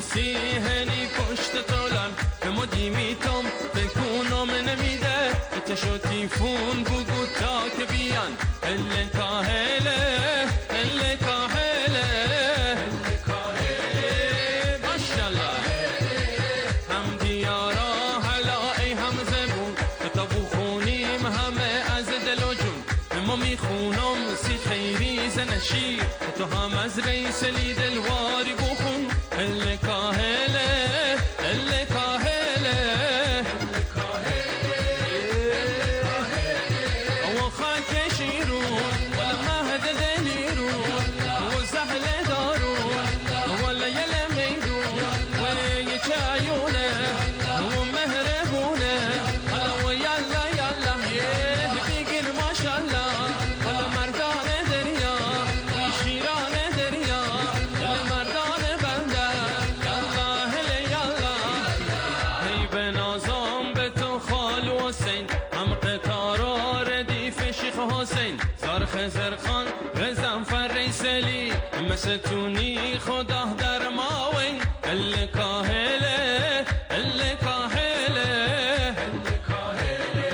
مسیحنی پشت طولان به مدی میتم بکنم نمیده اتشو تیفون بگو تا که بیان هله کاهله هله کاهله هله کاهله ماشالله هم دیارا حالا ای هم زبون کتابو خونیم همه از دل و جون ما میخونم سی خیری زنشی تو هم از رئیس لی دلواری بخون هله کاهله هله کاهله هله کاهله او خاک شیرون ولا مهد دلیرون و زهل دارون ولا یل میدون و یه چایونه و مهربونه حالا و یلا یلا بگیر ماشالله ولا مردان دریا شیران دریا مردان بنده یلا هله یلا هی به نازم به تو خالو حسین هم قطارا ردیف شیخ حسین زرخ زرخان غزنفر ریسلی مثل تونی خدا در ماوین هله کاهله هله کاهله هله کاهله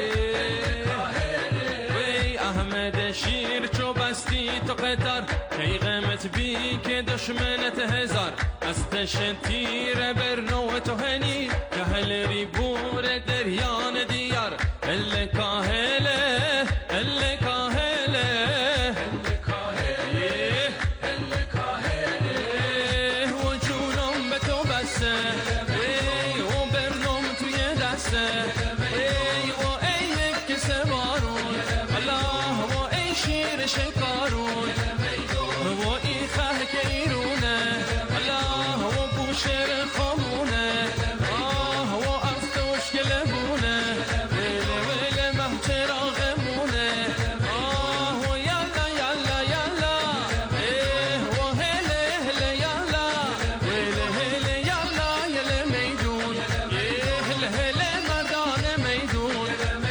وی احمد شیر چو بستی تو قطار کی قیمت بی که دشمنت هزار از تش تیر برنو تو هنی که هل ریبور دریان دیار هله کاهله هله کاهله هله کاهله هله کاهله و جونم به تو بسته ای و برنم توی دسته ای و ای یک سوارون الله و ای شیر شکارون و ای خه که ایرونه الله و بوشر خامونه آه و افتوش که لبونه ویله ویله محتراغمونه آه و یلا یلا یلا و هله هله یلا ویله هله یلا یله میدون هله هله مردان میدون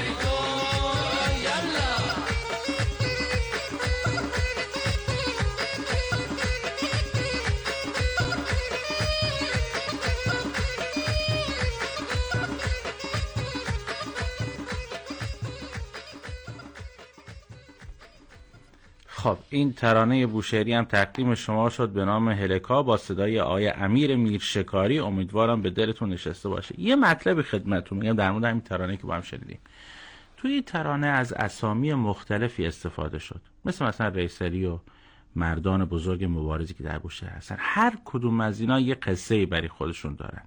یلا خب این ترانه بوشهری هم تقدیم شما شد به نام هلکا با صدای آقای امیر میرشکاری. امیدوارم به دلتون نشسته باشه. یه مطلبی خدمتتون میگم در مورد همین ترانه که با هم شنیدیم. توی این ترانه از اسامی مختلفی استفاده شد، مثلا ریسری و مردان بزرگ مبارزی که در بوشهر هستن. هر کدوم از اینا یه قصه‌ای برای خودشون دارن،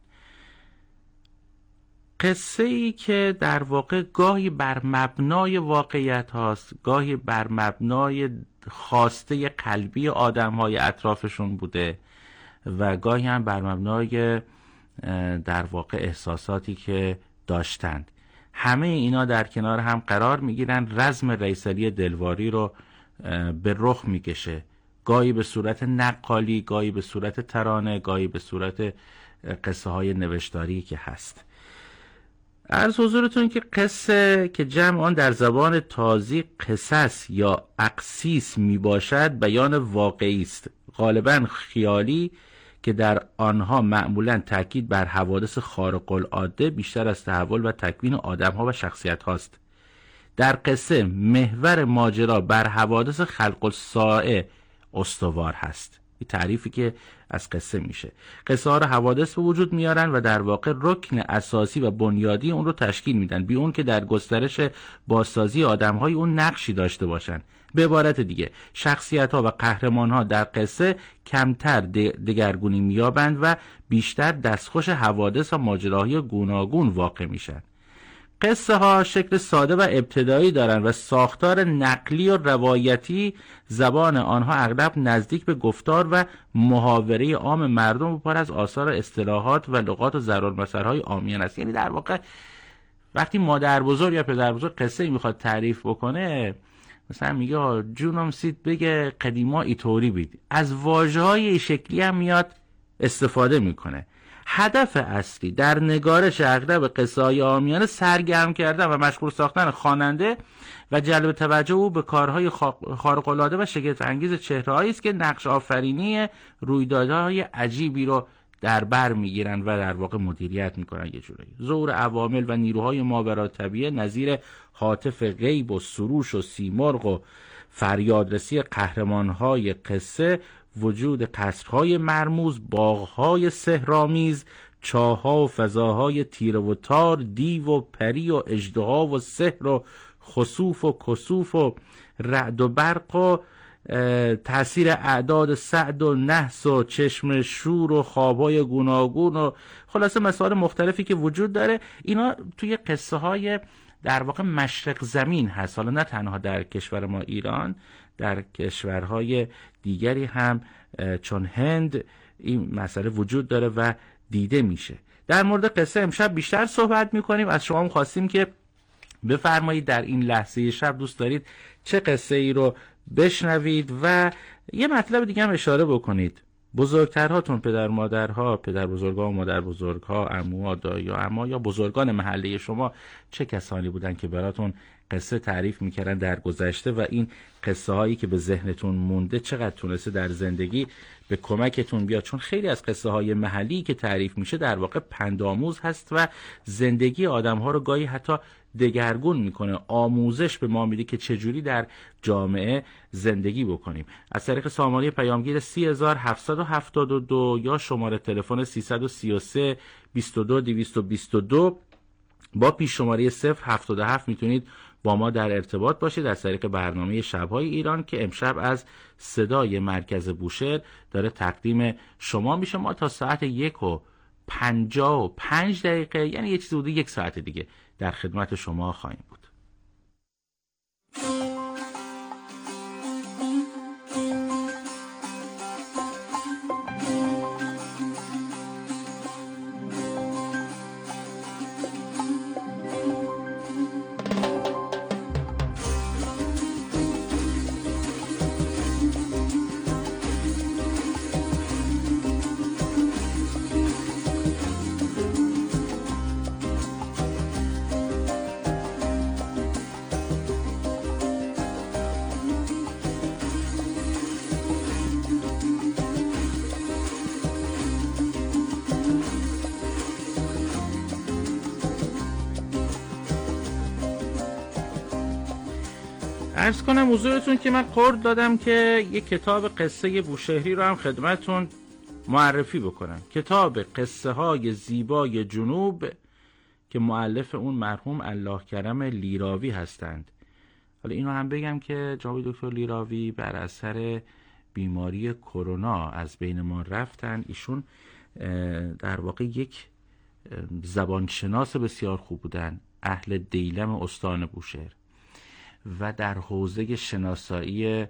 قصه‌ای که در واقع گاهی بر مبنای واقعیت هاست، گاهی بر مبنای خواسته قلبی آدم‌های اطرافشون بوده و گاهی هم بر مبنای در واقع احساساتی که داشتند. همه اینا در کنار هم قرار میگیرن، رزم ریسلی دلواری رو به رخ میکشه، گاهی به صورت نقالی، گاهی به صورت ترانه، گاهی به صورت قصه های نوشتاری که هست. عرض حضورتون که قصه که جمع آن در زبان تازی قصص یا اقسیس می باشد بیان واقعی است، غالبا خیالی، که در آنها معمولا تاکید بر حوادث خارق العاده بیشتر از تحول و تکوین آدم‌ها و شخصیت هاست. در قصه محور ماجرا بر حوادث خلق الساعه استوار هست. این تعریفی که از قصه میشه. قصه ها رو حوادث به وجود میارن و در واقع رکن اساسی و بنیادی اون رو تشکیل میدن، بی اون که در گسترش بازسازی آدم‌های اون نقشی داشته باشن. به عبارت دیگه شخصیت ها و قهرمان ها در قصه کمتر دگرگونی میابند و بیشتر دستخوش حوادث و ماجراهای گوناگون واقع میشن. قصه ها شکل ساده و ابتدایی دارن و ساختار نقلی و روایتی، زبان آنها اغلب نزدیک به گفتار و محاوره عام مردم و پر از آثار اصطلاحات و لغات و ضرورمثل‌های عامیان است. یعنی در واقع وقتی مادر بزرگ یا پدر بزرگ قصه میخواد تعریف بکنه، مثلا میگه جونم سید بگه قدیما ایطوری بید، از واژه‌های این شکلی هم میاد استفاده میکنه. هدف اصلی در نگارش اغلب قصه‌های عامیانه سرگرم کردن و مشغول ساختن خواننده و جلب توجه او به کارهای خارق‌العاده و شگفت‌انگیز چهره‌هایی است که نقش آفرینی رویدادهای عجیبی رو در بر میگیرن و در واقع مدیریت میکنن یه جورایی. ظهور عوامل و نیروهای ماورالطبیعه نظیر هاتف غیب و سروش و سیمرغ و فریادرسی قهرمانهای قصه، وجود قصرهای مرموز، باغهای سحرآمیز، چاه‌ها و فضاهای تیره و تار، دیو و پری و اژدها و سحر و خسوف و کسوف و رعد و برق و تأثیر اعداد سعد و نحس و چشم شور و خوابهای گوناگون و خلاصه مسائل مختلفی که وجود داره، اینا توی قصه های در واقع مشرق زمین هست. حالا نه تنها در کشور ما ایران، در کشورهای دیگری هم چون هند این مسئله وجود داره و دیده میشه. در مورد قصه امشب بیشتر صحبت میکنیم. از شما خواستیم که بفرمایید در این لحظه شب دوست دارید چه قصه ای رو بشنوید و یه مطلب دیگه هم اشاره بکنید. بزرگترهاتون، پدر مادرها، پدر بزرگا و مادر بزرگها، عموها، دایی‌ها، عموها یا بزرگان محله شما چه کسانی بودن که براتون قصه تعریف میکردن در گذشته و این قصه هایی که به ذهنتون مونده چقدر تونسته در زندگی به کمکتون بیاد؟ چون خیلی از قصه های محلی که تعریف میشه در واقع پندآموز هست و زندگی آدم ها رو گاهی حتی دگرگون میکنه، آموزش به ما میده که چجوری در جامعه زندگی بکنیم. از طریق سامانه پیامگیر 3772 یا شماره تلفن 333 22 222 با پیش شماره 077 میتونید با ما در ارتباط باشید از طریق برنامه شب‌های ایران که امشب از صدای مرکز بوشهر داره تقدیم شما میشه. ما تا ساعت 1:55 یعنی یه چیزی حدود 1 ساعت دیگه در خدمت شما خواهیم بود. عرض کنم حضورتون که من قول دادم که یک کتاب قصه بوشهری رو هم خدمتون معرفی بکنم. کتاب قصه های زیبای جنوب که مؤلف اون مرحوم الله کرم لیراوی هستند. حالا اینو هم بگم که جناب دکتر لیراوی بر اثر بیماری کرونا از بین ما رفتن. ایشون در واقع یک زبانشناس بسیار خوب بودن، اهل دیلم استان بوشهر و در حوزه شناسایی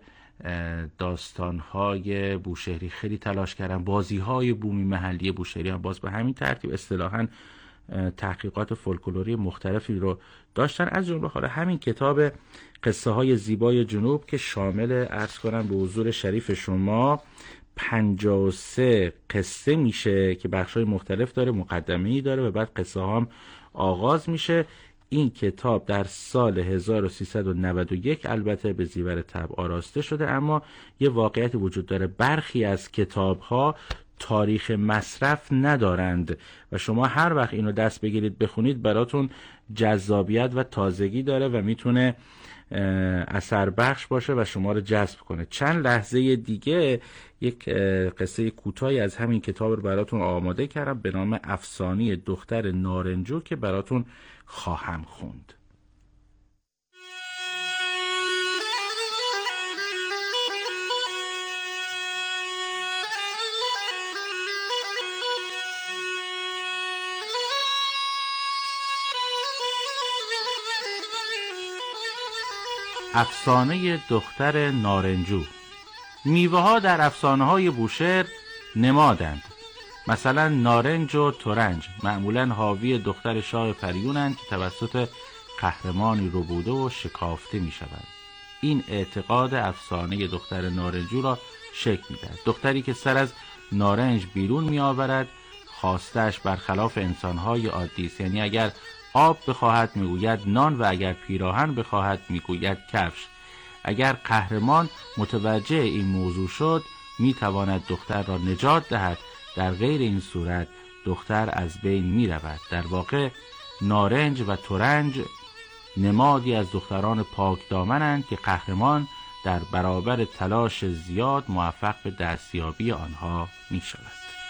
داستانهای بوشهری خیلی تلاش کردن. بازیهای بومی محلی بوشهری هم باز به همین ترتیب اصطلاحاً تحقیقات فولکلوری مختلفی رو داشتن. از جمله حالا همین کتاب قصه های زیبای جنوب که شامل عرض کنم به حضور شریف شما 53 قصه میشه که بخشای مختلف داره، مقدمه‌ای داره و بعد قصه ها هم آغاز میشه. این کتاب در سال 1391 البته به زیور طبع آراسته شده، اما یه واقعیت وجود داره، برخی از کتاب‌ها تاریخ مصرف ندارند و شما هر وقت اینو دست بگیرید بخونید براتون جذابیت و تازگی داره و میتونه اثر بخش باشه و شما رو جذب کنه. چند لحظه دیگه یک قصه کوتاهی از همین کتاب رو براتون آماده کردم به نام افسانه دختر نارنجو که براتون خواهم خوند. افسانه دختر نارنجو. میوه ها در افسانه های بوشهر نمادند. مثلا نارنج و ترنج معمولا حاوی دختر شاه پریونند که توسط قهرمانی ربوده و شکافته می شود. این اعتقاد افسانه دختر نارنجو را شکل می دهد. دختری که سر از نارنج بیرون می آورد، خواستش برخلاف انسانهای عادی است. یعنی اگر آب بخواهد میگوید نان و اگر پیراهن بخواهد میگوید کفش. اگر قهرمان متوجه این موضوع شد میتواند دختر را نجات دهد در غیر این صورت دختر از بین می رود. در واقع نارنج و ترنج نمادی از دختران پاک دامنند که قهرمان در برابر تلاش زیاد موفق به دستیابی آنها می شود.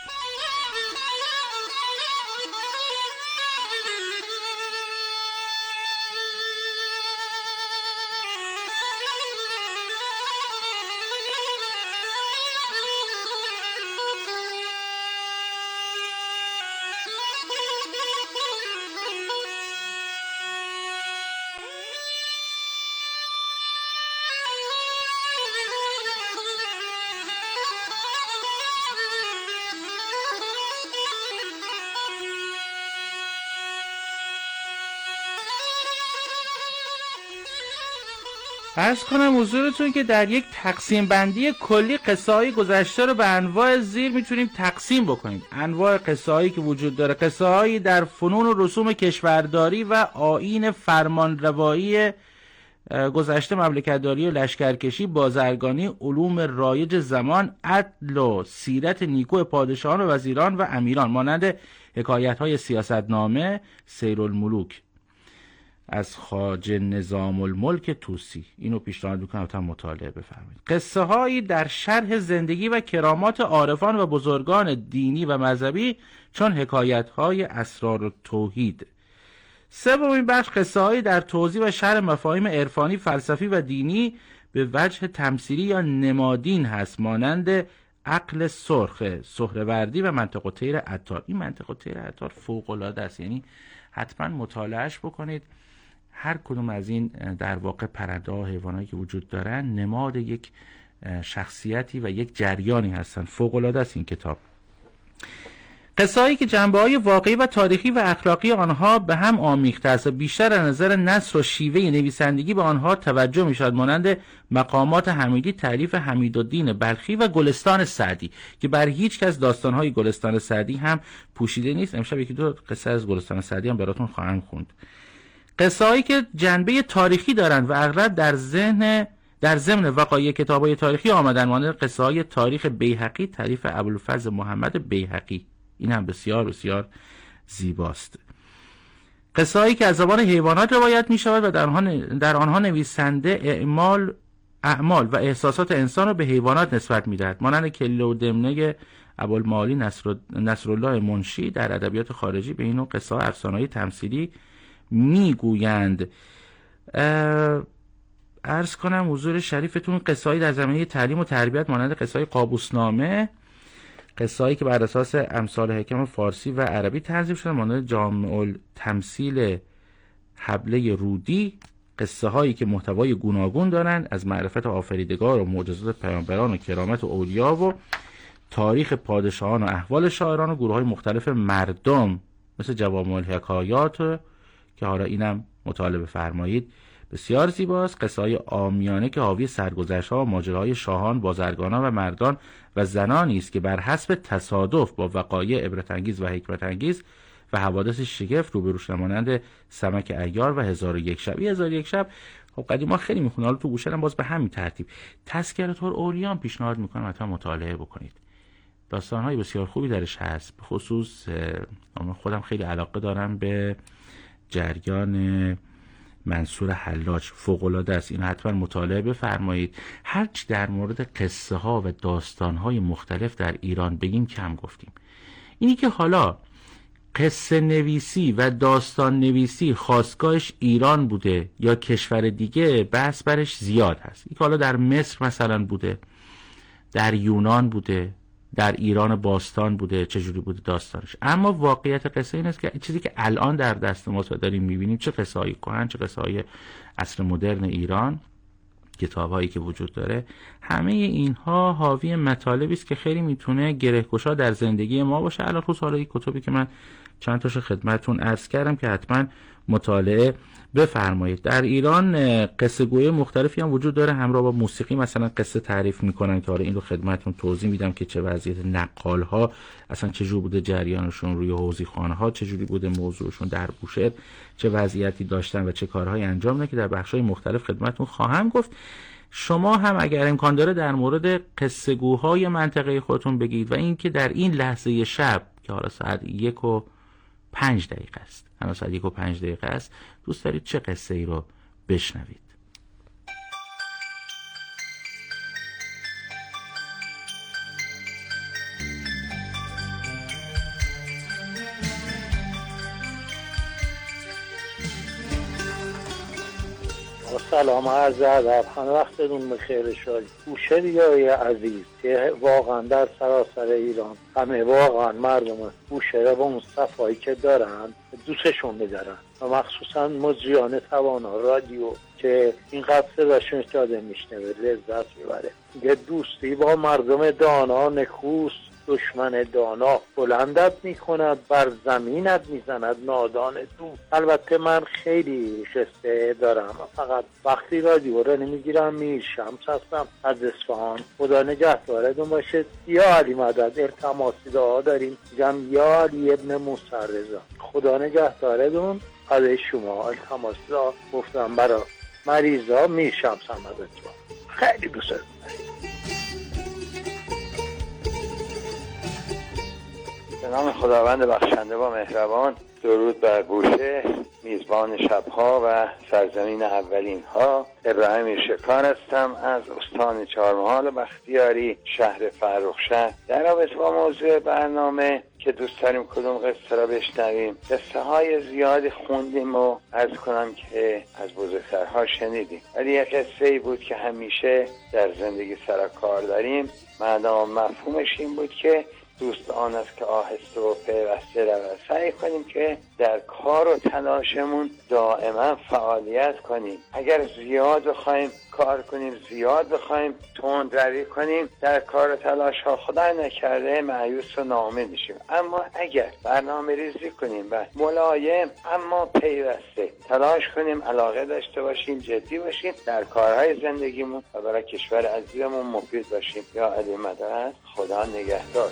عرض کنم حضورتون که در یک تقسیم بندی کلی قصه های گذشته رو به انواع زیر میتونیم تقسیم بکنیم. انواع قصه هایی که وجود داره: قصه هایی در فنون و رسوم کشورداری و آیین فرمانروایی گذشته، مملکتداری و لشکرکشی، بازرگانی، علوم رایج زمان، عدل و سیرت نیکو پادشاهان و وزیران و امیران، مانند حکایت های سیاستنامه سیرالملوک از خواجه نظام الملک طوسی. اینو پیشنهاد میکنم تا مطالعه بفرمایید. قصه هایی در شرح زندگی و کرامات عارفان و بزرگان دینی و مذهبی چون حکایت های اسرار و توحید. سومین بخش قصه هایی در توضیح و شرح مفاهیم عرفانی، فلسفی و دینی به وجه تمثیلی یا نمادین هست، مانند عقل سرخ سهروردی و منطق الطیر عطار. این منطق الطیر عطار فوق العاده است، یعنی حتما مطالعهش بکنید. هر کدوم از این در واقع پرنده ها، حیوانایی که وجود دارن نماد یک شخصیتی و یک جریانی هستن. فوق العاده است این کتاب. قصه هایی که جنبه های واقعی و تاریخی و اخلاقی آنها به هم آمیخته است و بیشتر از نظر نثر و شیوه نویسندگی به آنها توجه می شود، مانند مقامات حمیدی تألیف حمیدالدین بلخی و گلستان سعدی که بر هیچ کس داستان های گلستان سعدی هم پوشیده نیست. امشب یکی دو قصه از گلستان سعدی هم براتون خواهم خوند. قصه هایی که جنبه تاریخی دارند و اغلب در ضمن وقایع کتاب‌های تاریخی آمدن، مانند قصه های تاریخ بیهقی تألیف ابوالفضل محمد بیهقی. این هم بسیار بسیار زیباست. قصه هایی که از زبان حیوانات روایت می شود و در آنها نویسنده اعمال و احساسات انسان را به حیوانات نسبت می دهد، مانند کله و دمنه ابوالمعالی نصرالله منشی در ادبیات خارجی به این نوع قصه ها افسانه‌های تمثیلی می گویند. عرض کنم حضور شریفتون قصه هایی در زمینه تعلیم و تربیت، مانند قصه های قابوسنامه، قصه هایی که بر اساس امثال حکم فارسی و عربی تنظیم شدن، مانند جامع التمثیل حبله رودی، قصه هایی که محتوای گوناگون دارند، از معرفت آفریدگار و معجزات پیامبران و کرامت و اولیا و تاریخ پادشاهان و احوال شاعران و گروه های مختلف مردم، مثل جوامع الحکایات که حالا اینم مطالعه فرمایید. بسیار زیباست. قصه های عامیانه که حاوی سرگذشت ها و ماجراهای شاهان، بازرگانان و مردان و زنانی است که بر حسب تصادف با وقایع عبرت انگیز و حکمت انگیز و حوادث شگفت روبرو شدند، مانند سمک عیار و 1001 شب. 1001 شب خب قدیما خیلی میخونه، حالا تو گوشه هم باز به همین ترتیب. تذکرة الاولیاء پیشنهاد میکنم حتما مطالعه بکنید. داستان‌های بسیار خوبی درش هست. به خصوص خودم خیلی علاقه دارم به جریان منصور حلاج، فوق‌العاده است. این حتما مطالعه بفرمایید. هرچی در مورد قصه ها و داستان های مختلف در ایران بگیم کم گفتیم. اینی که حالا قصه نویسی و داستان نویسی خاستگاهش ایران بوده یا کشور دیگه، بحث برش زیاد هست. این که حالا در مصر مثلا بوده، در یونان بوده، در ایران باستان بوده، چجوری بوده داستانش. اما واقعیت قصه این است که چیزی که الان در دست ما داریم میبینیم، چه قصه های کهن چه قصه های عصر مدرن ایران، کتاب هایی که وجود داره، همه اینها حاوی مطالبی است که خیلی میتونه گره‌گشا در زندگی ما باشه. الان خصوصا حالا این کتابی که من چند تاشو خدمتتون عرض کردم که حتما مطالعه بفرمایید. در ایران قصه گوی مختلفی هم وجود داره، همراه با موسیقی مثلا قصه تعریف میکنن که آره این رو خدمتتون توضیح میدم که چه وضعیت نقال ها اصلا چجوری بوده جریانشون روی حوضی خانه ها، چجوری بوده موضوعشون در بوشهر، چه وضعیتی داشتن و چه کارهایی انجام دادن که در بخش‌های مختلف خدمتتون خواهم گفت. شما هم اگر امکان داره در مورد قصه گوهای منطقه خودتون بگید و اینکه در این لحظه شب که حالا ساعت 1:05 است، هنوز ساعت 1:05 است، دوست دارید چه قصه ای رو بشنوید؟ سلام عرض ادب، همه وقتتون بخیر شاد. بوشهریای عزیز که واقعا در سراسر ایران همه واقعا مردم بوشهر با اون صفایی که دارن دوستشون می‌دارن و مخصوصا مجریان توانا رادیو که اینقدر صداشون داده میشنوه لذت میبره. یه دوستی با مردم دانا نکوست، دشمن دانا بلندت میکند، بر زمینت میزند نادان دوست. البته من خیلی قصه دارم، فقط وقتی رادیو رو نمیگیرم میر شمس هستم از اصفهان. خدا نگهدارتون باشه. یا علی مدد التماسی دعا داریم، میگم یا علی ابن موسی رضا. خدا نگهدارتون. از شما التماسی دعا گفتم برای مریضا میر شمس هم ازتون. خیلی دوست دارم. به نام خداوند بخشنده و مهربان. درود بر بوشهر، میزبان شبها و سرزمین اولین ها. ابراهیم شکار هستم از استان چهارمحال بختیاری، شهر فرخشهر. در رابطه با موضوع برنامه که دوست داریم کدوم قصه را بشنویم، قصه های زیادی خوندیم و عرض کنم که از بزرگترها شنیدیم، ولی یک قصه ای بود که همیشه در زندگی سر کار داریم. مفهومش این بود که دوست آن است که آهسته و پیوسته رود. سعی کنیم که در کار و تلاشمون دائما فعالیت کنیم. اگر زیاد بخوایم کار کنیم، زیاد بخوایم تندروی کنیم در کار و تلاش ها، خدا نکرده مایوس و ناامید میشیم. اما اگر برنامه ریزی کنیم و ملایم اما پیوسته تلاش کنیم، علاقه داشته باشیم، جدی باشیم در کارهای زندگیمون و برای کشور عزیزمون مفید باشیم. یا علی مدد. خدا نگهدار.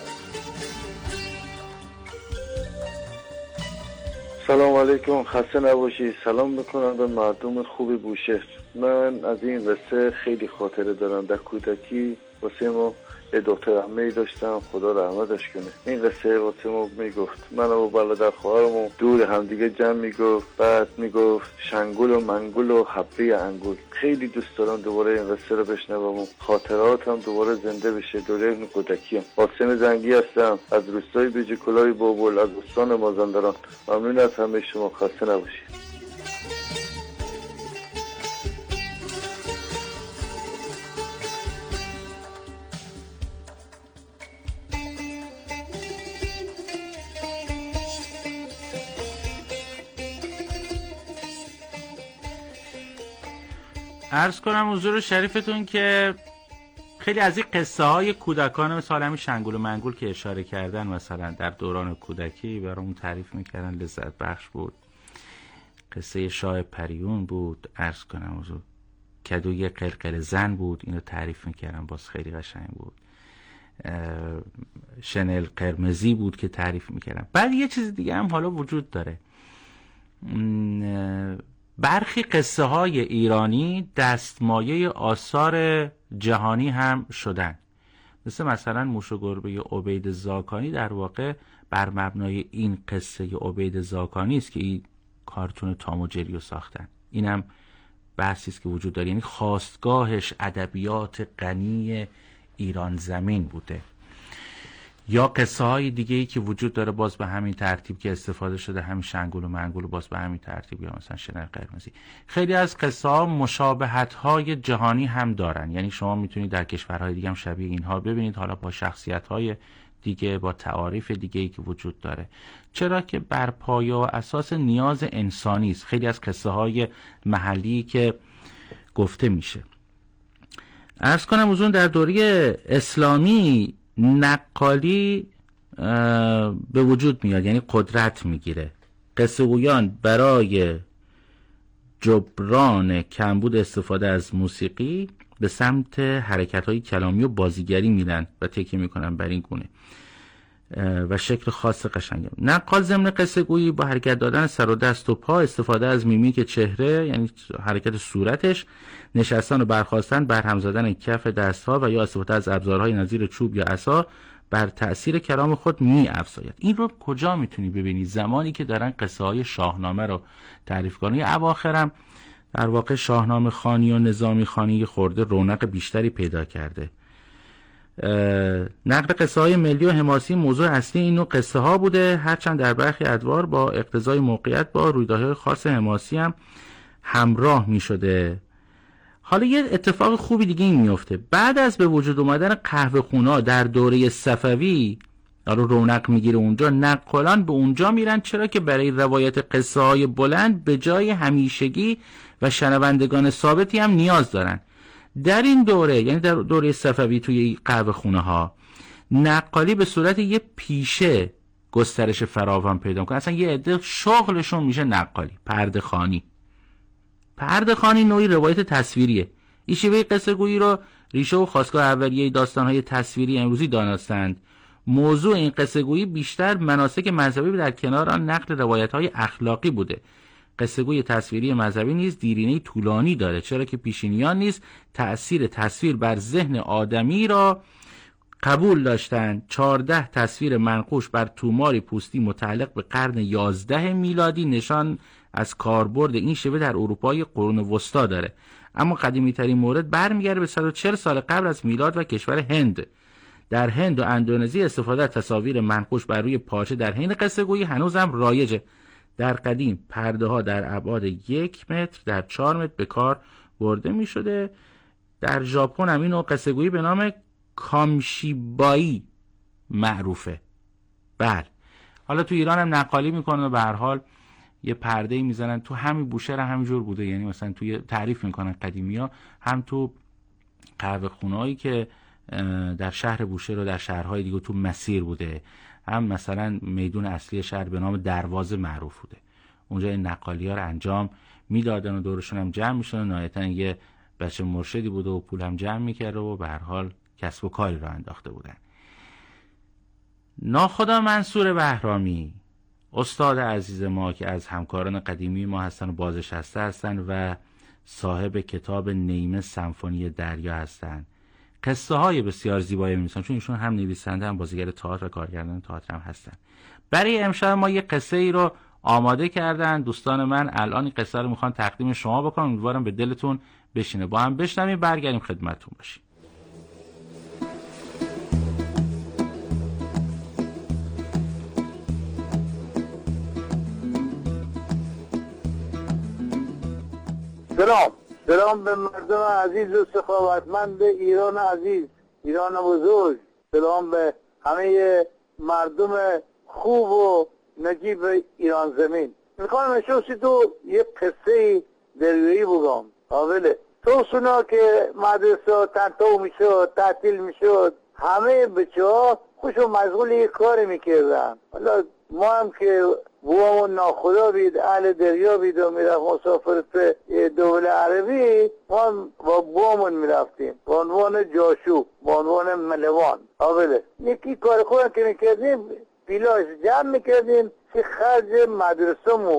سلام علیکم، خسته نباشی. سلام میکنم به مردم خوب بوشهر. من از این قصه خیلی خاطره دارم. در کودکی واسه ما یه دختر عمه‌ای داشتم، خدا رحمتش کنه. این قصه واسه ما میگفت، من و برادر خواهرمو دور همدیگه جمع میگفت، بعد میگفت شنگول و منگول و حبه انگول. خیلی دوست دارم دوباره این قصه رو بشنوم و خاطراتم دوباره زنده بشه. دوره کودکیم. قاسم زنگی هستم از روستای بیجی کلای بابل از استان مازندران. ممنون از همه شما. خسته نباشید. عرض کنم حضور شریفتون که خیلی از این قصه های کودکان مثل همین شنگول و منگول که اشاره کردن مثلا در دوران کودکی برامون تعریف میکردن، لذت بخش بود. قصه شاه پریون بود، عرض کنم حضور کدوی قلقل زن بود، اینو تعریف میکردن، باز خیلی قشنگ بود. شنل قرمزی بود که تعریف میکردن. بعد یه چیز دیگه هم حالا وجود داره. برخی قصه های ایرانی دستمایه آثار جهانی هم شدن، مثلا موش و گربه عبید زاکانی در واقع بر مبنای این قصه عبید زاکانی است که این کارتون تام و جری رو ساختن. اینم بحثی است که وجود داره، یعنی خواستگاهش ادبیات غنی ایران زمین بوده. یا قصه های دیگه ای که وجود داره باز به همین ترتیب که استفاده شده، همین شنگول و منگول باز به همین ترتیب، یا مثلا شنل قرمزی. خیلی از قصه ها مشابهت های جهانی هم دارن، یعنی شما میتونید در کشورهای دیگه هم شبیه اینها ببینید، حالا با شخصیت های دیگه، با تعاریف دیگه ای که وجود داره، چرا که بر پایه و اساس نیاز انسانی است. خیلی از قصه های محلی که گفته میشه. عرض کنم حضور در دوره اسلامی نقالی به وجود میاد، یعنی قدرت میگیره. قصه گویان برای جبران کمبود استفاده از موسیقی به سمت حرکت‌های کلامی و بازیگری میرن و تکیه میکنن بر این گونه. و شکل خاص قشنگه. نقال ضمن قصه گویی با حرکت دادن سر و دست و پا، استفاده از میمیک چهره یعنی حرکت صورتش، نشستن و برخاستن، برهم زدن کف دستها و یا استفاده از ابزارهای نظیر چوب یا عصا بر تأثیر کلام خود می افزاید. این رو کجا میتونی ببینی؟ زمانی که دارن قصه های شاهنامه رو تعریف کنن. اواخرم در واقع شاهنامه خوانی و نظامی خوانی خورده رونق بیشتری پیدا کرده. نقل قصه های ملی و حماسی موضوع اصلی این نوع قصه ها بوده، هرچند در برخی ادوار با اقتضای موقعیت با رویدادهای خاص حماسی هم همراه می شده. حالا یه اتفاق خوبی دیگه این میفته، بعد از به وجود اومدن قهوه خونه در دوره صفوی رونق میگیره اونجا، نقالان به اونجا میرن، چرا که برای روایت قصه های بلند به جای همیشگی و شنوندگان ثابتی هم نیاز دارن. در این دوره یعنی در دوره صفوی توی قهوه خونه ها نقالی به صورت یه پیشه گسترش فراوان پیدا میکنه. اصلا یه عده شغلشون میشه نقالی، پرده خوانی. پرده خوانی نوعی روایت تصویریه. این شیوه قصه گویی رو ریشه و خاستگاه اولیه داستان‌های تصویری امروزی دانستند. موضوع این قصه گویی بیشتر مناسک مذهبی در کنار آن نقل روایت‌های اخلاقی بوده. قصه گویی تصویری مذهبی نیز دیرینه طولانی داره، چرا که پیشینیان نیز تأثیر تصویر بر ذهن آدمی را قبول داشتند. 14 تصویر منقوش بر توماری پوستی متعلق به قرن 11 میلادی نشان از کاربرد این شیوه در اروپای قرون وسطا داره. اما قدیمی ترین مورد برمیگرده به 140 سال قبل از میلاد و کشور هند. در هند و اندونزی استفاده از تصاویر منقوش بر روی پارچه در حین قصه گویی هنوز هم رایجه. در قدیم پرده ها در ابعاد 1 متر در 4 متر به کار برده می شده. در ژاپن هم این نوع قصه گویی به نام کامیشیبایی معروفه. بله، حالا تو ایران هم نقالی میکنن و به هر حال یه پرده‌ای میزنن. تو همین بوشهر همینجور بوده، یعنی مثلا توی تعریف میکنن قدیمی‌ها، هم تو قهوه خونه‌ای که در شهر بوشهر و در شهرهای دیگه تو مسیر بوده، هم مثلا میدون اصلی شهر به نام دروازه معروف بوده. اونجا این نقالی‌ها رو انجام میدادن و دورشون هم جمع میشدن. نهایتاً یه بچه مرشدی بوده و پول هم جمع میکرده و به هر حال کسب و کاری رو انداخته بودن. ناخدا منصور بهرامی، استاد عزیز ما که از همکاران قدیمی ما هستن و بازنشسته هستن و صاحب کتاب نیمه سمفونی دریا هستن، قصه های بسیار زیبایی می‌نویسن، چون ایشون هم نویسنده هم بازیگر تئاتر و کارگردان تئاتر هم هستن. برای امشب ما یه قصه ای رو آماده کردن دوستان من. الان این قصه رو میخوان تقدیم شما بکنم، امیدوارم به دلتون بشینه. با هم بشنویم، برگردیم خدمتتون باشیم. سلام به مردم عزیز و سخاوتمند ایران عزیز، ایران بزرگ. سلام به همه مردم خوب و نجیب ایران زمین. میخوام اشوسی تو یه قصه دریایی بگم. قابله تو سنا که مدرسه تنتو میشد، تعطیل میشد، همه بچه ها خوش و مشغول یک کاری میکردن. حالا ما هم که بوامون ناخدا بید، اهل دریا بید و میرفت مسافرت دول عربی، ما هم با بوامون میرفتیم به عنوان جاشو، به عنوان ملوان. قابله یکی کار خودم که میکردیم، پیلاش جمع میکردیم که خرج مدرسه مو.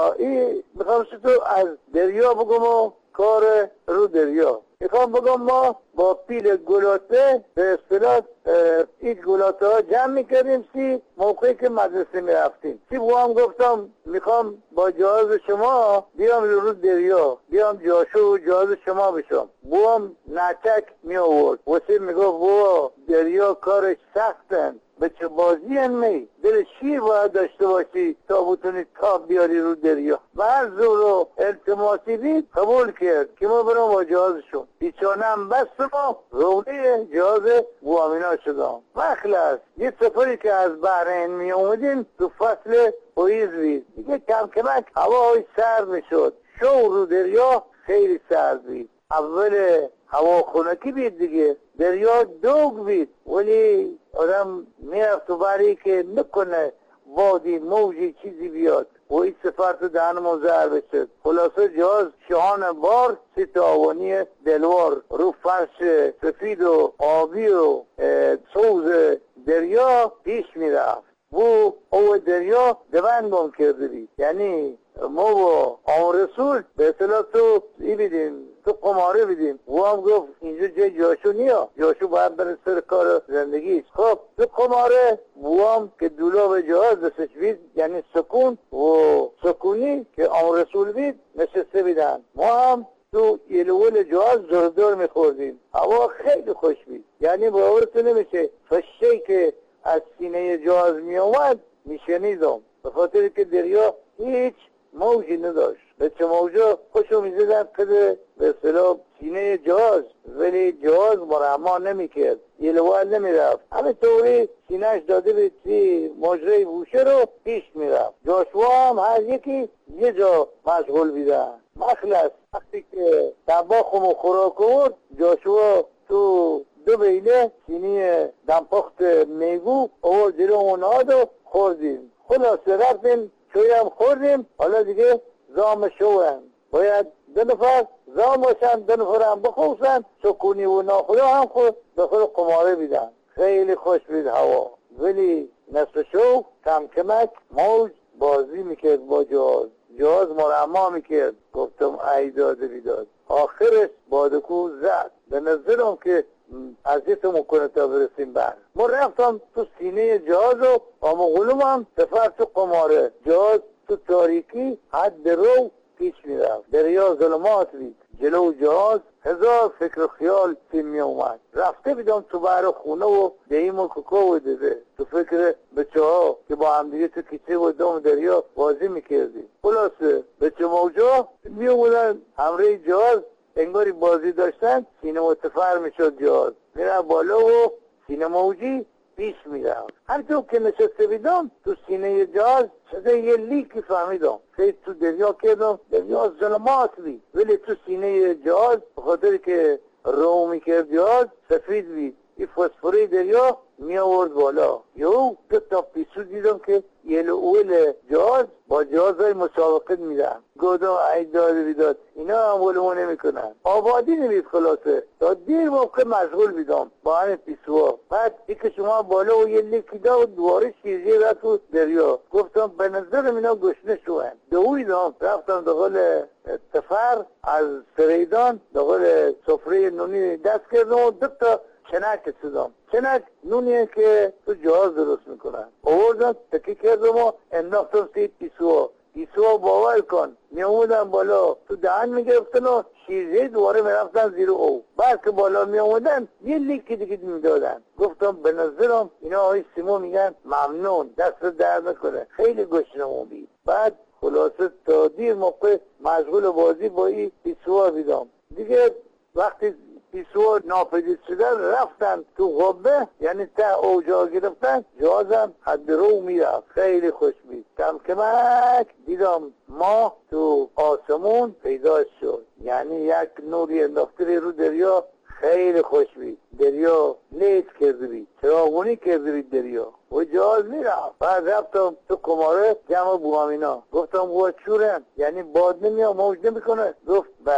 این میخوام تو از دریا بگم و کار رو دریا. میخوام بگم ما با پیل گلاته به اصطلاح این گلاته ها جمع میکردیم موقعی که مدرسه میرفتیم. با هم گفتم میخوام با جهاز شما بیام رو دریا، بیام جاشو جهاز شما بشم. هم نچک می آورد واسه میگفت با دریا کارش سختن، بچه بازی هنمی دل شیر باید داشته باشی تا بتونی تاب بیاری رو دریا. و هر زور و التماسی دید قبول کرد که ما برام با جهازشون. بیچانه هم بست ما روله جهاز بوامینا شدم. مخلص یه سفری که از بحرین می اومدین تو فصل پاییز بید دیگه، کم کمک هوای سرد می شد. شو رو دریا خیلی سرد بید. اول هوا خونکی بید دیگه، دریا دوگ بید، ولی آدم میرفت تو بری که نکنه وادی موجی چیزی بیاد و این سفر تو دهنمون زهر بشد. خلاصه جهاز شهان بار سیتاوانی دلوار رو فرش سفید و آبی و سوز دریا پیش میره. یعنی ما با آن رسول به اصطلاح تو بیدیم، تو قماره بیدیم. و هم گفت اینجا جای جاشو نیا، جاشو باید بره سر کار زندگیش. خب تو قماره و هم که دولاب جهاز دستش بید، یعنی سکون و سکونی که آن رسول بید نشسته بیدن. ما هم تو یلول جهاز زردار میخوردیم، هوا خیلی خوش بید. یعنی باورتون نمیشه فشهی که از سینه جهاز میامد میشنیدم، به خاطر که دریا هیچ موجی نداشت. به چه موجا خوشو میزدن کده به اصطلاح سینه جهاز، ولی جهاز مرحما نمیکرد، یلوال نمیرفت، همه طوری سینهش داده به مجرای بوشه رو پیش میرفت. جاشوا هم هر یکی یه جا مشغول بیدن. مخلص وقتی که طباخم و خوراک ورد، جاشوا تو دو بیله سینی دمپخت میگو او جلو اوناد و خوردیم. خلاصه رفتیم چوی هم خوردیم. حالا دیگه زام شوهن باید 2 نفر زام باشن، 2 نفر هم بخوصن. سکونی و ناخدا هم خود به خود قماره بیدن. خیلی خوش بید هوا، ولی نصف شو کم کمک موج بازی میکرد با جهاز مرحما میکرد. گفتم ای داده بیداد. آخرش بادکو زد. به نظرم که عزیزمون کنه تا برسیم بر. ما رفتم تو سینه جهاز و آمغلوم هم سفر تو قماره. جهاز تو تاریکی حد رو پیش میرفت. دریا ظلمات بید. جلو جهاز 1000 فکر و خیال تیم می اومد. رفته بیدم تو بحر خونه و دهیم و کوکو و دیده. تو فکر بچه ها که با هم دیگه تو کیسه و دم دریا بازی میکردیم. خلاصه بچه موجا می اومدن همراه جهاز، انگاری بازی داشتن. سینه متفر میشد جهاز، میره بالا و سینه موجی پیش میرفت. همچون که نشسته بیدم تو سینه جهاز صدای یه لیکی فهمیدم. خیلی تو دریا کردم، دریا ظلمات بید، ولی تو سینه جهاز بخاطر که رو میکرد جهاز سفید بید. این فسفوری دریا می آورد بالا. یهو 2 تا پیسو دیدم که یلول جهاز با جهازهای مسابقه میدن. گفتم ای داده بیداد، اینا هم ولمو نمیکنن، آبادی نمید. خلاصه تا دیر موقع مشغول بیدم با همین پیسوها. بعد که شما بالا و یه لیکی دا و دواره شیرجی رفت و دریا. گفتم به نظرم اینا گشنه شوهن. دویدم رفتم داخل تفر از سریدان، داخل سفره نونی دست کردم و 2 تا چنک سیدم. چنک نونیه که تو جهاز درست میکنن. آوردم تکی کردم و انداختم سی پیسوها باور کن می اومدن بالا تو دهن میگرفتن و شیرجه دوباره میرفتن زیر او. بعد که بالا می اومدن یه لیکی دیگه میدادن. گفتم به نظرم اینا آقای سیمو میگن ممنون، دست درد نکنه، خیلی گشنمون بید. بعد خلاصه تا دیر موقع مشغول بازی با این پیسوها بیدم. دیگه وقتی پیسوها ناپدید شدن رفتن تو غبه، یعنی ته اوجا گرفتن، جهازم حد رو میرفت. خیلی خوش بید. کم کمک دیدم ما تو آسمون پیدا شد، یعنی یک نوری انداخته رو دریا. خیلی خوش بید. دریا لیت کرده بید، چراغونی کرده بید دریا و جهاز میرفت. بعد رفتم تو قماره جمع بوهامینا. گفتم بوها چورن، یعنی باد نمیاد موج نمیکنه. گفت با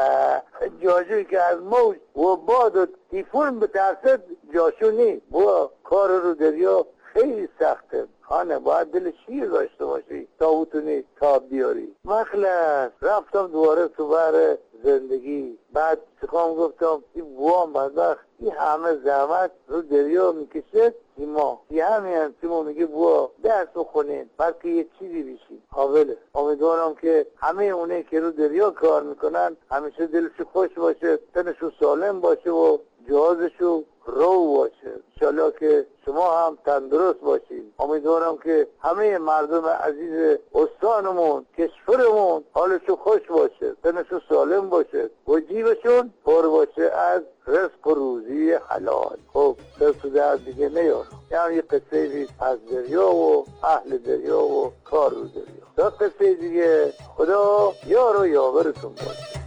جاجوی که از موج و باد و تیفون بترسد جاشو نی. بوها کار رو دریا خیلی سخته. خانه باید دل شیر داشته باشی تا بتونی تاب بیاری. مخلص رفتم دوباره تو بحر زندگی. بعد سخام گفتم این بوام بدبخت این همه زحمت رو دریا میکشه، سیما همین سیما میگه بوا درس بخونین بلکه یه چیزی بشین قابله. امیدوارم که همه اونه که رو دریا کار میکنن همیشه دلشو خوش باشه، تنشو سالم باشه و جهازشو رو باشه. انشالله که شما هم تندرست باشید. امیدوارم که همه مردم عزیز استانمون، کشورمون حالشو خوش باشه، تنشو سالم باشه و جیبشون پر باشه از رزق و روزی حلال. خب دست درد دیگه نیارم. یعنی یه قصه از دریا و اهل دریا و کار رو دریا. تا قصه دیگه خدا یار و یاورتون باشه.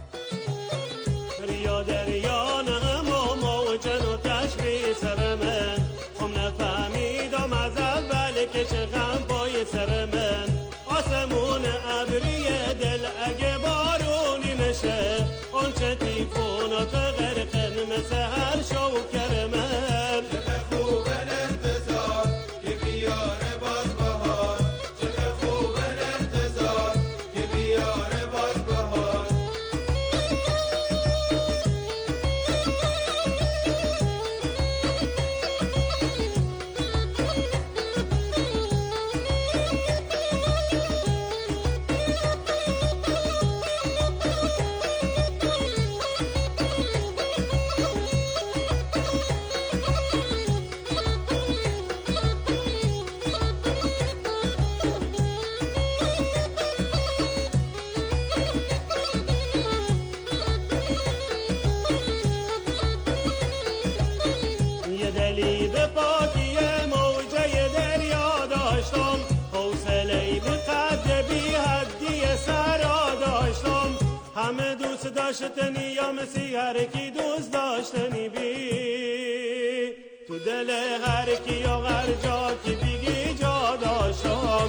دریا دریا نما موجن و تشبیه سر من، خم نفهمیدم از اول که چه غم پای سر من. آسمون ابریه دل اگه بارونی نشه، اون چه تیفونات غرقن مثل هر شوکر من. چه خوبن انتظار که بیاره باز بهار، چه خوبن انتظار داشتنی یا مسیحر کی دوست داشتنی بی تو دل هر کی یا هر جا که بگی جا داشتم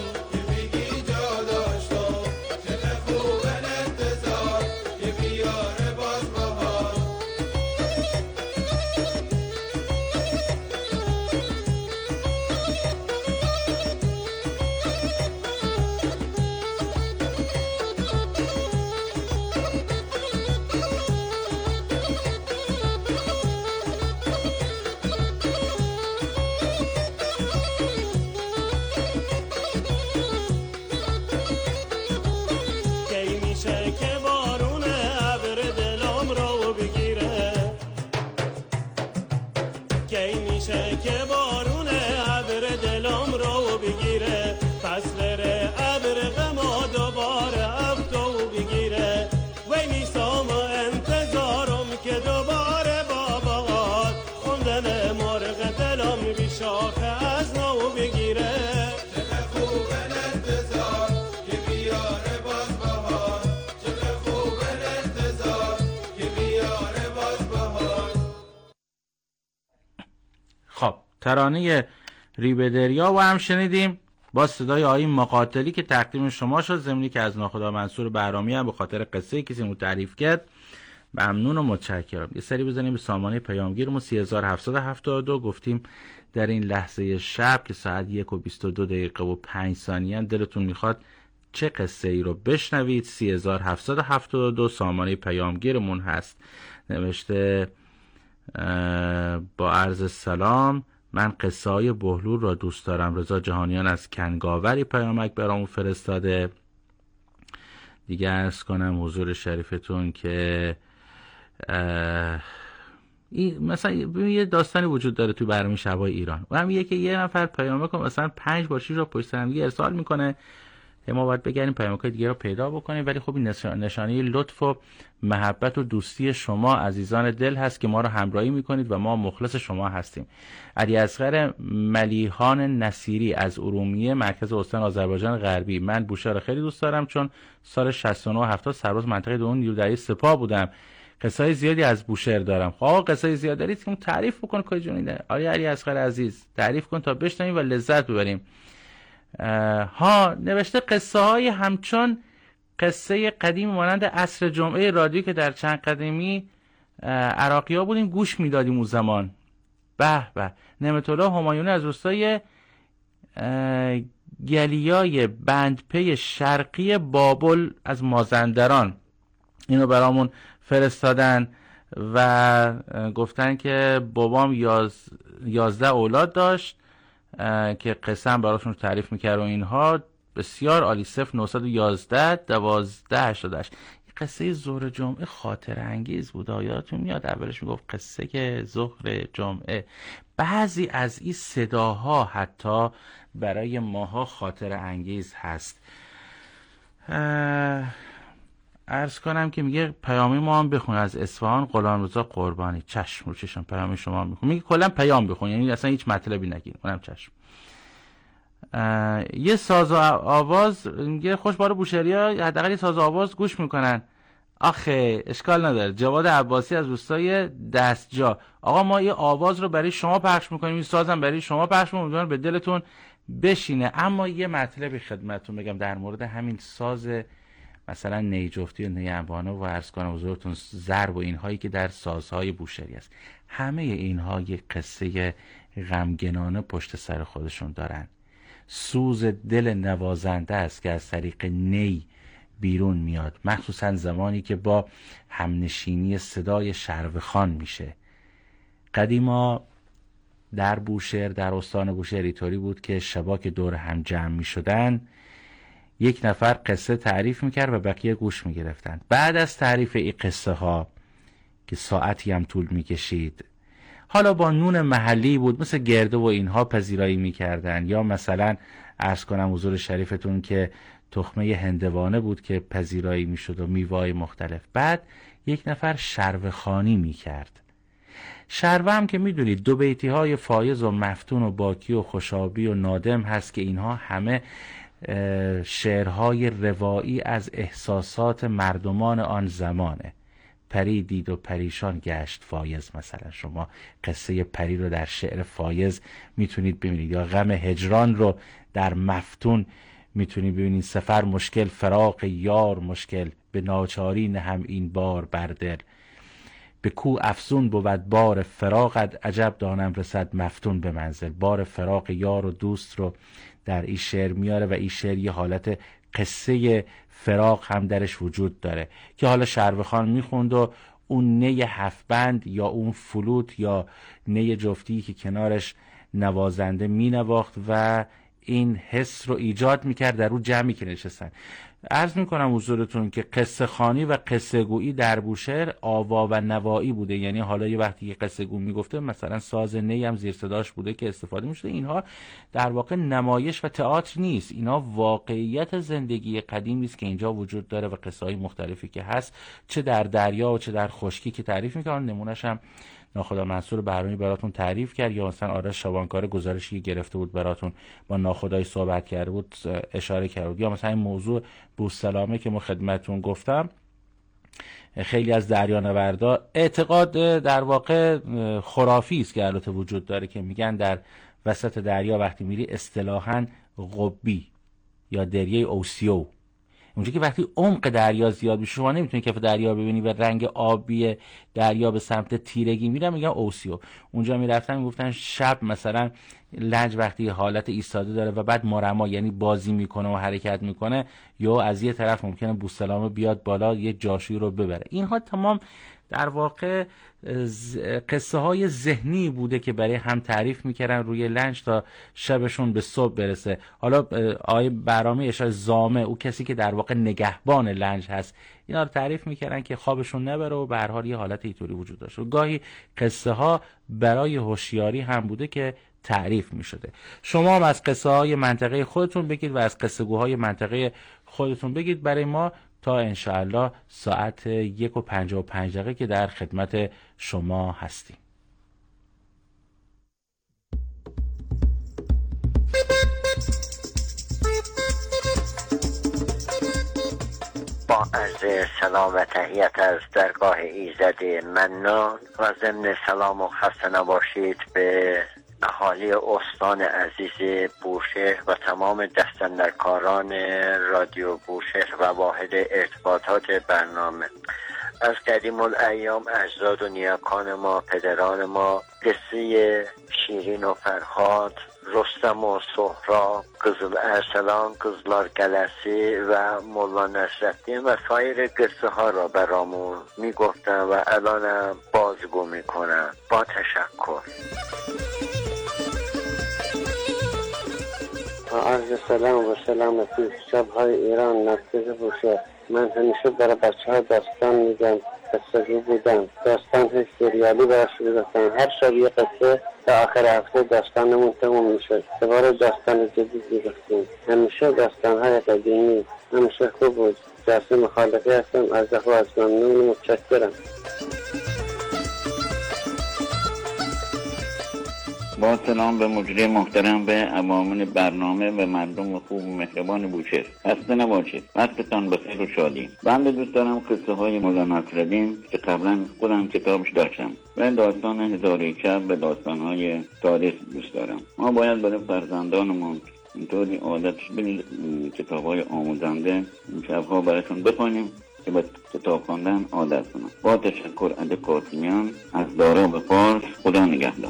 ترانه ری به دریا و هم شنیدیم با صدای آقای مقاتلی که تقدیم شما شد، ضمنی که از ناخدا منصور بهرامی هم به خاطر قصه کسی مون تعریف کرد ممنون و متشکرم. یه سری بزنیم به سامانه پیامگیرمون 3772. گفتیم در این لحظه شب که ساعت 1:22 و 5 دلتون میخواد چه قصه ای رو بشنوید. 3772 سامانه پیامگیرمون هست. نوشته با عرض سلام، من قصه های بهلول را دوست دارم. رضا جهانیان از کنگاوری پیامک برامون فرستاده. دیگه عرض کنم حضور شریفتون که مثلا یه داستانی وجود داره توی برنامه شبای ایران و هم که یه نفر پیامک مثلا 5 بار 6 بار پشت سر هم ارسال میکنه. ما باید بگردیم پیامک‌های دیگه رو پیدا بکنیم، ولی خب این نشانه لطف و محبت و دوستی شما عزیزان دل هست که ما رو همراهی میکنید و ما مخلص شما هستیم. علیاصغر ملیحان نصیری از ارومیه، مرکز استان آذربایجان غربی: من بوشهر رو خیلی دوست دارم چون سال 69 70 سرباز منطقه دوم نیروی سپاه بودم. قصه‌های زیادی از بوشهر دارم. خب قصه‌های زیاد دارید که تعریف بکن کجونیده. آقای علیاصغر عزیز تعریف کن تا بشنویم و لذت ببریم. نوشته قصه های همچون قصه قدیم مانند عصر جمعه رادیو که در چند قدیمی عراقی ها بودیم گوش میدادیم اون زمان. به به. نعمت الله همایونی از روستای گلیای بندپی شرقی بابل از مازندران اینو برامون فرستادن و گفتن که بابام 11 اولاد داشت که قصه هم براشون تعریف میکرد و اینها. بسیار عالی. 0911 1288. قصه ظهر جمعه خاطر انگیز بود. یادتون میاد اولش میگفت قصه که ظهر جمعه. بعضی از این صداها حتی برای ماها خاطر انگیز هست. عرض کنم که میگه پیامی ما هم بخون از اصفهان غلامرضا قربانی. چشم رو چشم پیامی شما هم میخون. میگه کلا پیام بخون، یعنی اصلا هیچ مطلبی نگین. اونم چشم. یه ساز و آواز میگه خوشبار بوشهریا حداقل یه ساز و آواز گوش میکنن. آخه اشکال نداره. جواد عباسی از روستای دستجا: آقا ما یه آواز رو برای شما پخش میکنیم، این سازم برای شما پخش میکنیم، به دلتون بشینه. اما یه مطلبی خدمتتون بگم در مورد همین ساز مثلا نیجفتی و نیمبانه و عرض کنم حضورتون ضرب و اینهایی که در سازهای بوشهری است. همه اینها یک قصه غمگنانه پشت سر خودشون دارن. سوز دل نوازنده است که از طریق نی بیرون میاد، مخصوصا زمانی که با همنشینی صدای شروخان میشه. قدیما در بوشهر، در استان بوشهر اینطوری بود که شبا که دور هم جمع میشدن یک نفر قصه تعریف میکرد و بقیه گوش میگرفتن. بعد از تعریف این قصه ها که ساعتی هم طول میکشید، حالا با نون محلی بود مثل گرده و اینها پذیرایی میکردن، یا مثلا عرض کنم حضور شریفتون که تخمه هندوانه بود که پذیرایی میشد و میوه‌های مختلف. بعد یک نفر شربه خوانی میکرد. شربه هم که میدونید دو بیتی های فایز و مفتون و باکی و خوشابی و نادم هست که اینها همه شعرهای روایی از احساسات مردمان آن زمانه. پری دید و پریشان گشت فایز. مثلا شما قصه پری رو در شعر فایز میتونید ببینید، یا غم هجران رو در مفتون میتونید ببینید. سفر مشکل، فراق یار مشکل، به ناچاری نهم این بار بر دل. به کو افزون بود بار فراقت، عجب دانم رسد مفتون به منزل. بار فراق یار و دوست رو در این شعر میاره و این شعر یه حالت قصه فراق هم درش وجود داره که حالا شربخان میخوند و اون نی هفبند یا اون فلوت یا نی جفتی که کنارش نوازنده مینواخت و این حس رو ایجاد میکرد در اون جمعی که نشستن. عرض میکنم حضورتون که قصه خوانی و قصه گویی در بوشهر آوا و نوایی بوده. یعنی حالا یه وقتی که قصه گو میگفته مثلا ساز نی هم زیر صداش بوده که استفاده میشده. اینها در واقع نمایش و تئاتر نیست، اینا واقعیت زندگی قدیمی است که اینجا وجود داره و قصه های مختلفی که هست، چه در دریا و چه در خشکی که تعریف میکنن. نمونهش هم ناخدا منصور بهرامی براتون تعریف کرد، یا مثلا آرش شبانکار گزارشی گرفته بود براتون با ناخدای صحبت کرده بود اشاره کرده بود، یا مثلا این موضوع بوسلامه که ما خدمتون گفتم. خیلی از دریانوردا اعتقاد در واقع خرافی است که البته وجود داره که میگن در وسط دریا وقتی میری اصطلاحاً قبی یا دریای اوسیو، اونجا که وقتی عمق دریا زیاد میشه شما نمیتونید کف دریا ببینی و رنگ آبی دریا به سمت تیرگی میره، میگن اوسیو. اونجا میرفتن میگفتن شب مثلا لنج وقتی حالت ایستاده داره و بعد مرما یعنی بازی میکنه و حرکت میکنه، یا از یه طرف ممکنه بوسلامه بیاد بالا یه جاشویی رو ببره. اینها تمام در واقع قصه های ذهنی بوده که برای هم تعریف میکردن روی لنج تا شبشون به صبح برسه. حالا آقای بهرامی اشاره زامه، او کسی که در واقع نگهبان لنج هست، اینا رو تعریف میکردن که خوابشون نبره و به هر حال یه حالت اینطوری وجود داشت. و گاهی قصه ها برای هوشیاری هم بوده که تعریف میشده. شما هم از قصه های منطقه خودتون بگید و از قصه گوهای منطقه خودتون بگید برای ما تا انشاءالله ساعت 1:55 که در خدمت شما هستیم. با عرض سلام و تحیت از درگاه ایزد منان و ضمن سلام و خسته نباشید به اهالی استان عزیز بوشهر و تمام دستاندرکاران رادیو بوشهر و واحد ارتباطات برنامه. از قدیم الایام اجداد و نیاکان ما، پدران ما، قصه شیرین و فرهاد، رستم و سهراب، قزل ارسلان، قزلار گلسی و مولا نصرالدین و سایر قصه ها را برامون میگفتن و الانم بازگو میکنن. با تشکر. عرض سلام و سلامتی شب‌های ایران نزدیک بوشهر. من همیشه برای بچه‌ها داستان میگم، قصه‌گو بودم، داستان های سریالی براش میگفتم. هر شب یه قصه تا آخر هفته داستانمون تموم میشه، دوباره داستان جدید میگفتیم. همیشه داستان‌های قدیمی همیشه خوب بود. جاسم خالقی هستم از دخواست. ممنون، متشکرم. با سلام به مجری محترم، به عوامل برنامه و مردم خوب و مهربان بوشهر. خسته نباشید، وقتتان بخیر و شادی. بنده دوست دارم قصه های مولا نصرالدین که قبلا خودم کتابش داشتم و داستان هزار یک شب و داستان های تاریخ دوست دارم. ما باید برای فرزندانمون اینطوری عادتش بدیم کتاب های آموزنده این شبها برایشون بخونیم که به کتاب خواندن عادت کنم. با تشکر. علی قاسمیان از دارا به فارس. خدا نگهدار.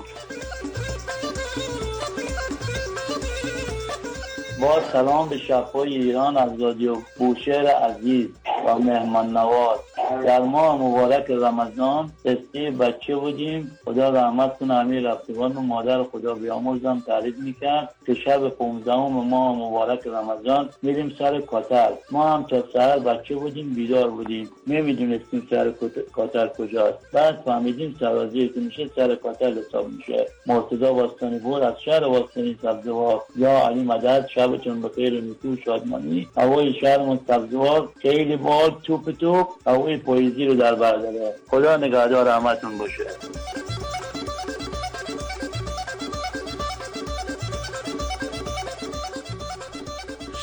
با سلام به شب‌های ایران از رادیو بوشهر عزیز و مهمان نواز. در ماه مبارک رمضان قصه بچه بودیم، خدا رحمت کنه امیر رفتگان و مادر خدا بیامرزم تعریف میکرد که شب 15 ماه مبارک رمضان میریم سر کاتر. ما هم تا سحر بچه بودیم، بیدار بودیم، نمیدونستیم سر کاتر کجاست. بعد فهمیدیم سرازیر که میشه سر کاتر حساب میشه. مرتضی باستانی بود از شهر باستانی سبزوار. یا علی مدد، شبتون بخیر، نیکو شادمانی. هوای شهرمون سبزوار خیلی بال توپ توپ هوای پاییزی رو در بر داره. خدا نگهدار رحمتون باشه.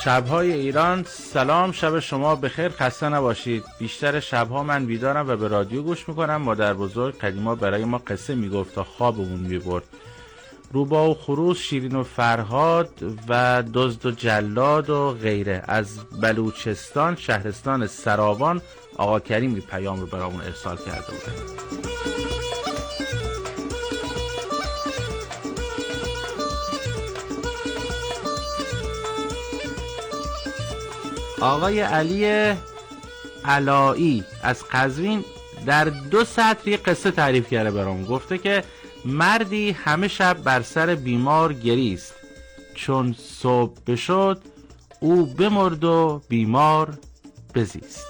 شب‌های ایران، سلام، شب شما بخیر، خسته نباشید. بیشتر شب‌ها من بیدارم و به رادیو گوش میکنم. مادر بزرگ قدیما برای ما قصه میگفت تا خوابمون میبرد. روبا و خروس، شیرین و فرهاد و دزد و جلاد و غیره. از بلوچستان شهرستان سراوان آقا کریمی پیام رو برامون ارسال کرده بود. آقای علی علایی از قزوین در 2 سطر یه قصه تعریف کرده برام. گفته که مردی همه شب بر سر بیمار گریست، چون صبح بشد او بمرد و بیمار بزیست.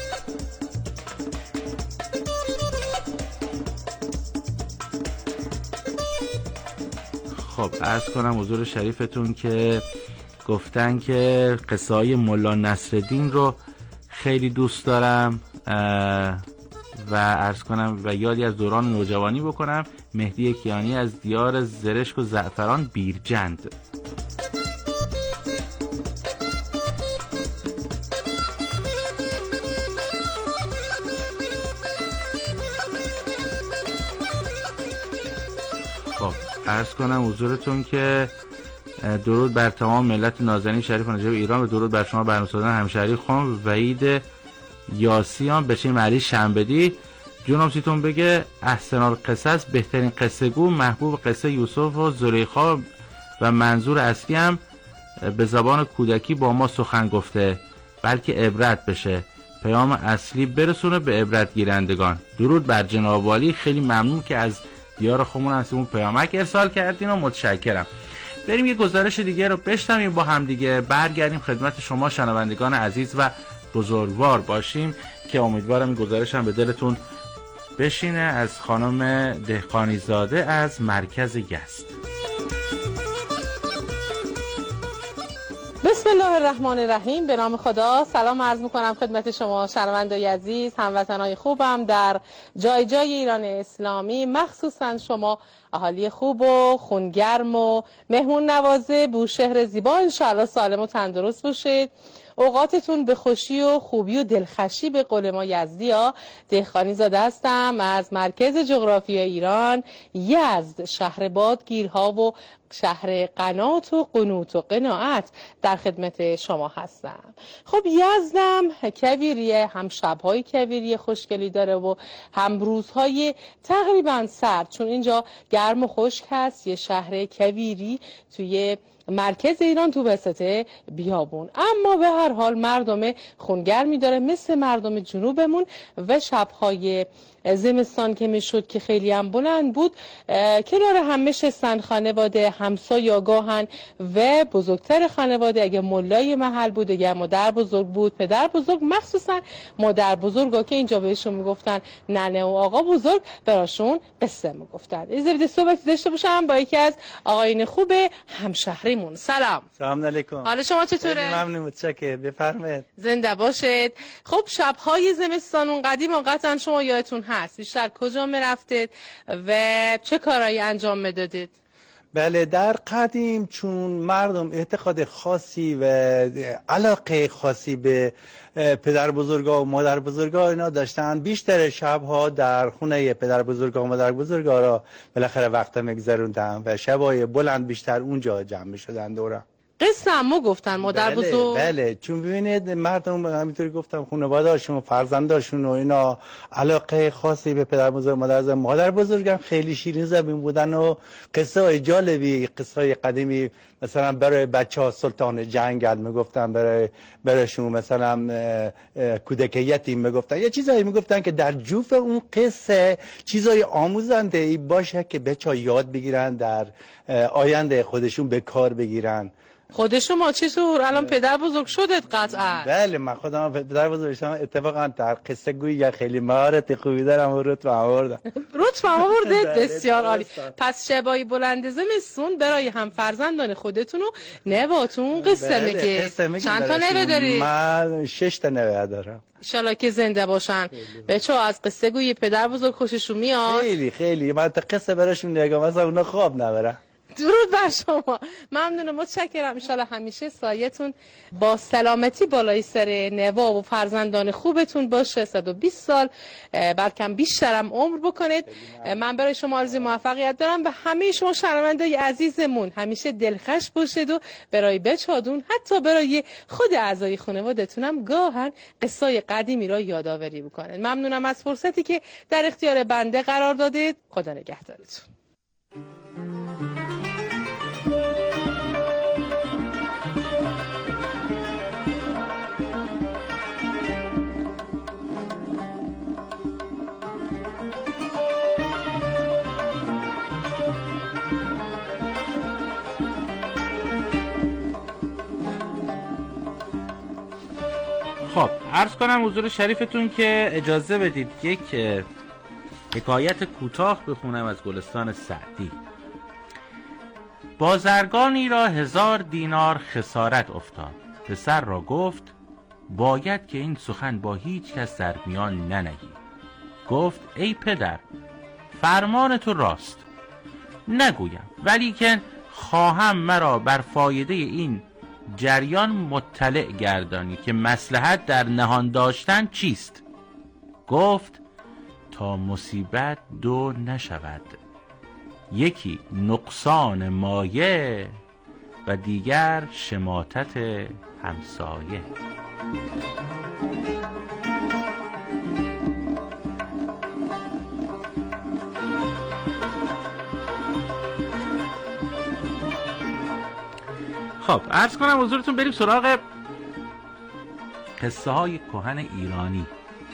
خب عرض کنم حضور شریفتون که گفتن که قصه های ملا نصرالدین رو خیلی دوست دارم و عرض کنم و یادی از دوران نوجوانی بکنم. مهدی کیانی از دیار زرشک و زعفران بیرجند. خب عرض کنم حضورتون که درود بر تمام ملت نازنین شریف و نجیب ایران و درود بر شما برنامه‌سازان همشهری خان وحید یاسیان بچه علی شنبدی. جونم سیتون بگه احسن القصص، بهترین قصه گو، محبوب قصه یوسف و زلیخا و منظور اصلی هم به زبان کودکی با ما سخن گفته، بلکه عبرت بشه، پیام اصلی برسونه به عبرت گیرندگان. درود بر جناب والی، خیلی ممنون که از دیار خودمون هستیم پیامک ارسال کردین و متشکرم. بریم یه گزارش دیگه رو بشنویم با هم دیگه، برگردیم خدمت شما شنوندگان عزیز و بزرگوار باشیم که امیدوارم این گزارش هم به دلتون بشینه. از خانم دهقانی زاده از مرکز یزد. بسم الله الرحمن الرحیم. به نام خدا. سلام عرض میکنم خدمت شما شنوندای عزیز، هموطنای خوبم در جای جای ایران اسلامی، مخصوصا شما اهالی خوب و خونگرم و مهمون نوازه بوشهر زیبا. انشاءالله سالم و تندرست باشید، اوقاتتون به خوشی و خوبی و دلخوشی. به قول ما یزدی ها. دهقانی زاده هستم از مرکز جغرافی ایران یزد، شهر بادگیرها و شهر قنات و قنوت و قناعت در خدمت شما هستم. خب یزدم کویریه، هم شبهای کویری خوشگلی داره و هم روزهای تقریبا سرد، چون اینجا گرم و خشک هست. یه شهر کویری توی مرکز ایران تو وسط بیابون، اما به هر حال مردم خونگرمی داره مثل مردم جنوبمون. و شبهای زمستان که میشد که خیلی هم بلند بود، کنار هم میشستن خانواده، همسایه آگاهن و بزرگتر خانواده اگه ملای محل بود، اگه مادر بزرگ بود، پدر بزرگ، مخصوصا مادر بزرگا که اینجا بهشون میگفتن ننه و آقا بزرگ، براشون قصه میگفتن. از صحبتی داشته باشم با یکی از آقایون خوب همشهریمون. سلام علیکم. حال شما چطوره؟ ممنون، متشکرم، بفرمایید. زنده باشید. خب شب‌های زمستان اون قدیم قطعا شما یادتون هست بیشتر کجا میرفتید و چه کارهایی انجام میدادید؟ بله، در قدیم چون مردم اعتقاد خاصی و علاقه خاصی به پدر بزرگا و مادر بزرگا اینا داشتن، بیشتر شبها در خونه پدر بزرگا و مادر بزرگا را بالاخره وقت میگذروندن و شبای بلند بیشتر اونجا جمع میشدن دورم. قصه همو گفتن مادر بزرگ؟ بله، چون ببینید مردم همینطوری گفتم خانواده‌هاشون و فرزنداشون و اینا علاقه خاصی به پدر بزرگ مادر بزرگم خیلی شیرین زبون بودن و قصه های جالبی، قصه های قدیمی مثلا برای بچه‌ها سلطان جنگل میگفتن، برایشون مثلا کودک یتیم میگفتن، یه چیزایی میگفتن که در جوف اون قصه چیزای آموزنده ای باشه که بچه‌ها یاد بگیرن، در آینده خودشون به کار بگیرن. خود شما چطور الان پدر بزرگ شدید قطعا؟ بله، من خودم پدر بزرگ شدم، اتفاقا در قصه گویی خیلی مهارت خوبی دارم و رتبه آوردم. رتبه آوردید؟ بسیار عالی. پس شبای بلند زمستون برای هم فرزندان خودتون و نواتون قصه میگه. چند تا نوه دارید؟ من 6 تا نوه دارم. انشالله که زنده باشن. بچه‌ها از قصه گویی پدر بزرگ خوششون میاد؟ خیلی من تا قصه براشون نگم مثلا اونا خواب نبرن. درود بر شما. ممنونم، متشکرم. ان همیشه سایتون با سلامتی بالای سر نوا و فرزندان خوبتون باشه. 120 سال بلکه بیشترم عمر بکنید. من برای شما آرزوی موفقیت دارم و همه شما شنوندای عزیزمون همیشه دلخوش باشید و برای بچادون حتی برای خود اعضای خانواده‌تونم گاهن قصای قدیمی را یادآوری بکنید. ممنونم از فرصتی که در اختیار بنده قرار دادید. خدا نگهدارتون. خب عرض کنم حضور شریفتون که اجازه بدید یک حکایت کوتاه بخونم از گلستان سعدی. بازرگانی را 1000 دینار خسارت افتاد. پسر را گفت باید که این سخن با هیچ کس در میان ننهی. گفت ای پدر، فرمان تو راست، نگویم، ولیکن خواهم مرا بر فایده این جریان مطلع گردانی که مصلحت در نهان داشتن چیست. گفت تا مصیبت دو نشود، یکی نقصان مایه و دیگر شماتت همسایه. خب عرض کنم حضورتون بریم سراغ قصه های کهن ایرانی.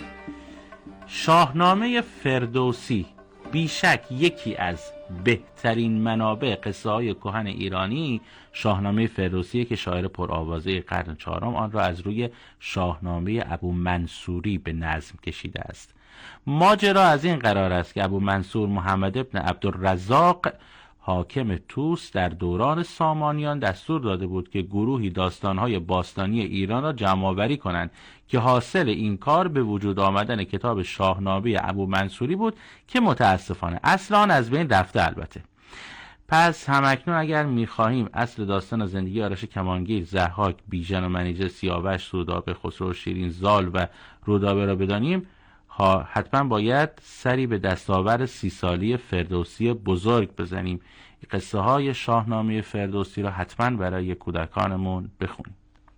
شاهنامه فردوسی بیشک یکی از بهترین منابع قصه های کهن ایرانی شاهنامه فردوسی که شاعر پرآوازه قرن 4 آن را از روی شاهنامه ابو منصوری به نظم کشیده است. ماجرا از این قرار است که ابو منصور محمد ابن عبدالرزاق حاکم طوس در دوران سامانیان دستور داده بود که گروهی داستانهای باستانی ایران را جمع‌آوری کنند که حاصل این کار به وجود آمدن کتاب شاهنامه ابو منصوری بود که متاسفانه اصلا از بین رفته. البته پس همکنون اگر می‌خواهیم اصل داستان زندگی آرش کمانگیر، ضحاک، بیژن و منیژه، سیاوش، سودابه، خسرو، شیرین، زال و رودابه را بدانیم، حتما باید سری به دستاورد 30 سالی فردوسی بزرگ بزنیم. قصه های شاهنامه فردوسی را حتما برای کودکانمون بخونیم.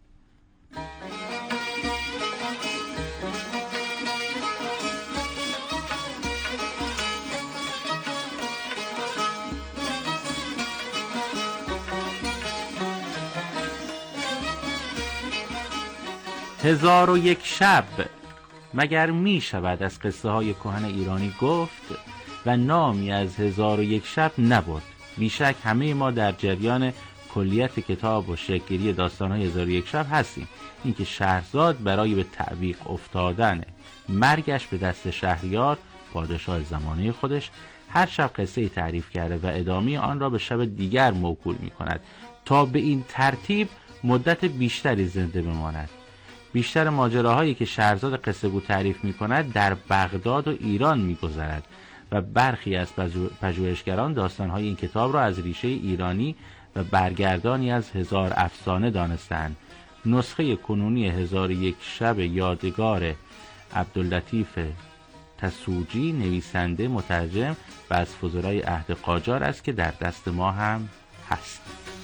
هزار و یک شب مگر می شود از قصه های کهن ایرانی گفت و نامی از 1001 شب نبود. بیشک همه ما در جریان کلیت کتاب و شکل‌گیری داستان‌های 1001 شب هستیم. اینکه شهرزاد برای به تعویق افتادن مرگش به دست شهریار پادشاه زمانه خودش هر شب قصه تعریف کرده و ادامه آن را به شب دیگر موکول می کند تا به این ترتیب مدت بیشتری زنده بماند. بیشتر ماجراهایی که شهرزاد قصه گو تعریف می کند در بغداد و ایران می گذرد و برخی از پژوهشگران داستانهای این کتاب را از ریشه ایرانی و برگردانی از 1000 افسانه دانستند. نسخه کنونی 1001 شب یادگار عبداللطیف تسوجی نویسنده، مترجم و از فضلای عهد قاجار است که در دست ما هم هست.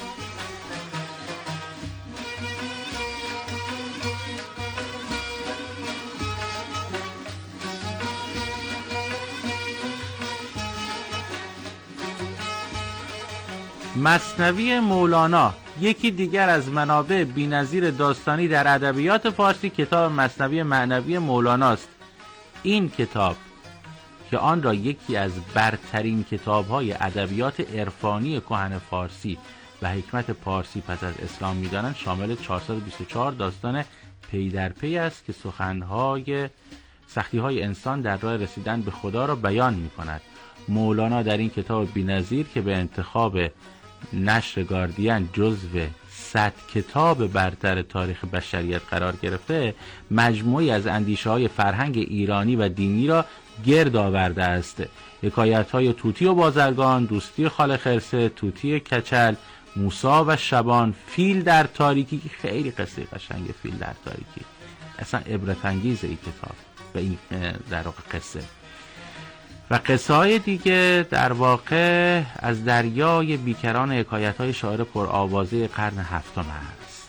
مثنوی مولانا یکی دیگر از منابع بی‌نظیر داستانی در ادبیات فارسی کتاب مثنوی معنوی مولانا است. این کتاب که آن را یکی از برترین کتاب‌های ادبیات عرفانی کهن فارسی و حکمت پارسی پس از اسلام می‌دانند، شامل 424 داستان پی در پی است که سختی‌های انسان در راه رسیدن به خدا را بیان می‌کند. مولانا در این کتاب بی‌نظیر که به انتخاب نشر گاردین جزو 100 کتاب برتر تاریخ بشریت قرار گرفته، مجموعی از اندیشه‌های فرهنگ ایرانی و دینی را گرد آورده است. حکایت‌های توتی و بازرگان، دوستی خاله خرسه، توتی کچل، موسی و شبان، فیل در تاریکی که خیلی قصه قشنگه. فیل در تاریکی اصلا عبرت انگیزه این کتاب و این در واقع قصه و قصه های دیگه در واقع از دریای بیکران حکایت‌های شاعر پرآوازه قرن هفتم است.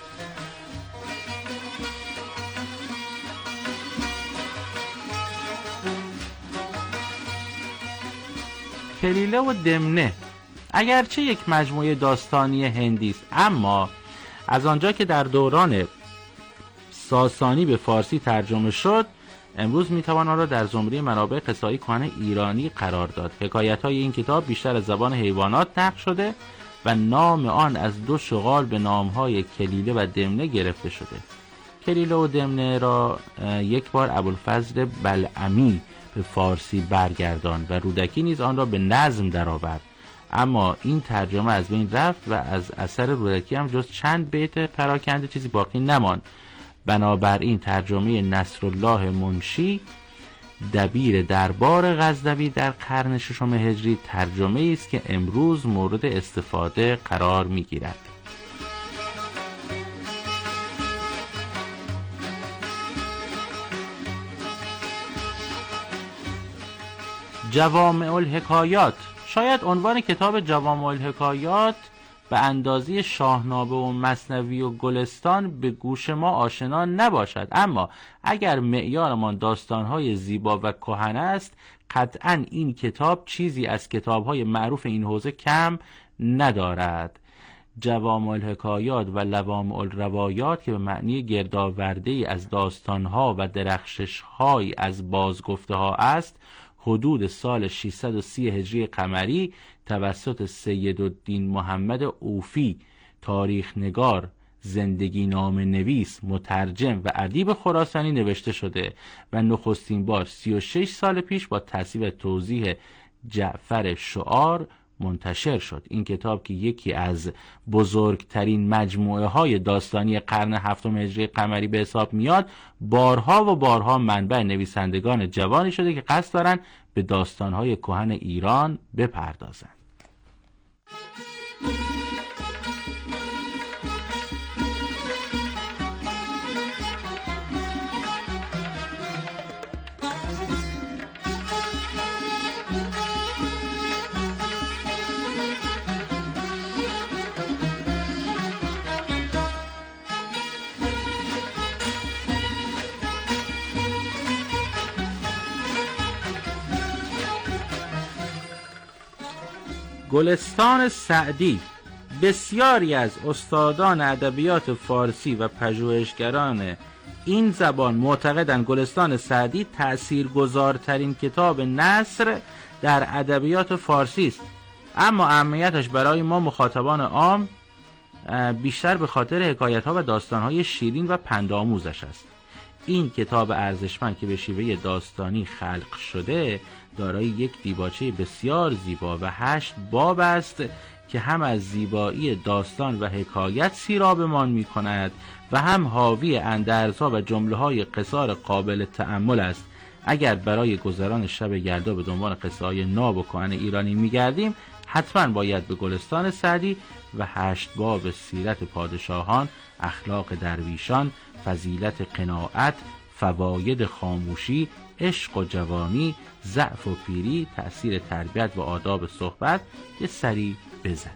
کلیله و دمنه اگرچه یک مجموعه داستانی هندی است، اما از آنجا که در دوران ساسانی به فارسی ترجمه شد، امروز میتوان آن را در زمره منابع قصه‌ای کهن ایرانی قرار داد. حکایت‌های این کتاب بیشتر از زبان حیوانات نقل شده و نام آن از دو شغال به نام‌های کلیله و دمنه گرفته شده. کلیله و دمنه را یک بار ابوالفضل بلعمی به فارسی برگرداند و رودکی نیز آن را به نظم درآورد، اما این ترجمه از بین رفت و از اثر رودکی هم جز چند بیت پراکنده چیزی باقی نماند. بنابراین ترجمه نصرالله منشی دبیر دربار غزنوی در قرن ششم هجری ترجمه است که امروز مورد استفاده قرار می‌گیرد. جوامع الحکایات. شاید عنوان کتاب جوامع الحکایات به اندازه شاهنامه و مثنوی و گلستان به گوش ما آشنا نباشد، اما اگر معیارمان داستان‌های زیبا و کهن است، قطعاً این کتاب چیزی از کتاب‌های معروف این حوزه کم ندارد. جوامع الحکایات و لوامع الروایات که به معنی گردآورده‌ای از داستان‌ها و درخشش‌هایی از بازگفته‌ها است، حدود سال 630 هجری قمری توسط سیدالدین محمد اوفی، تاریخ نگار، زندگی نامه نویس، مترجم و ادیب خراسانی نوشته شده و نخستین بار 36 سال پیش با تصحیح و توضیح جعفر شعار منتشر شد. این کتاب که یکی از بزرگترین مجموعه های داستانی قرن هفتم هجری قمری به حساب میاد، بارها و بارها منبع نویسندگان جوانی شده که قصد دارن به داستانهای کهن ایران بپردازند. گلستان سعدی. بسیاری از استادان ادبیات فارسی و پژوهشگران این زبان معتقدند گلستان سعدی تأثیرگذارترین کتاب نثر در ادبیات فارسی است، اما اهمیتش برای ما مخاطبان عام بیشتر به خاطر حکایت‌ها و داستان‌های شیرین و پندآموزش است. این کتاب ارزشمند که به شیوه داستانی خلق شده دارای یک دیباچه بسیار زیبا و 8 باب است که هم از زیبایی داستان و حکایت سیرابمان می کند و هم حاوی اندرزها و جمله‌های قصار قابل تأمل است. اگر برای گذران شب یلدا به دنبال قصه‌های ناب و کهن ایرانی می‌گردیم، حتما باید به گلستان سعدی و 8 باب سیرت پادشاهان، اخلاق درویشان، فضیلت قناعت، فواید خاموشی، عشق و جوانی، ضعف و پیری، تأثیر تربیت و آداب صحبت یه سری بزن.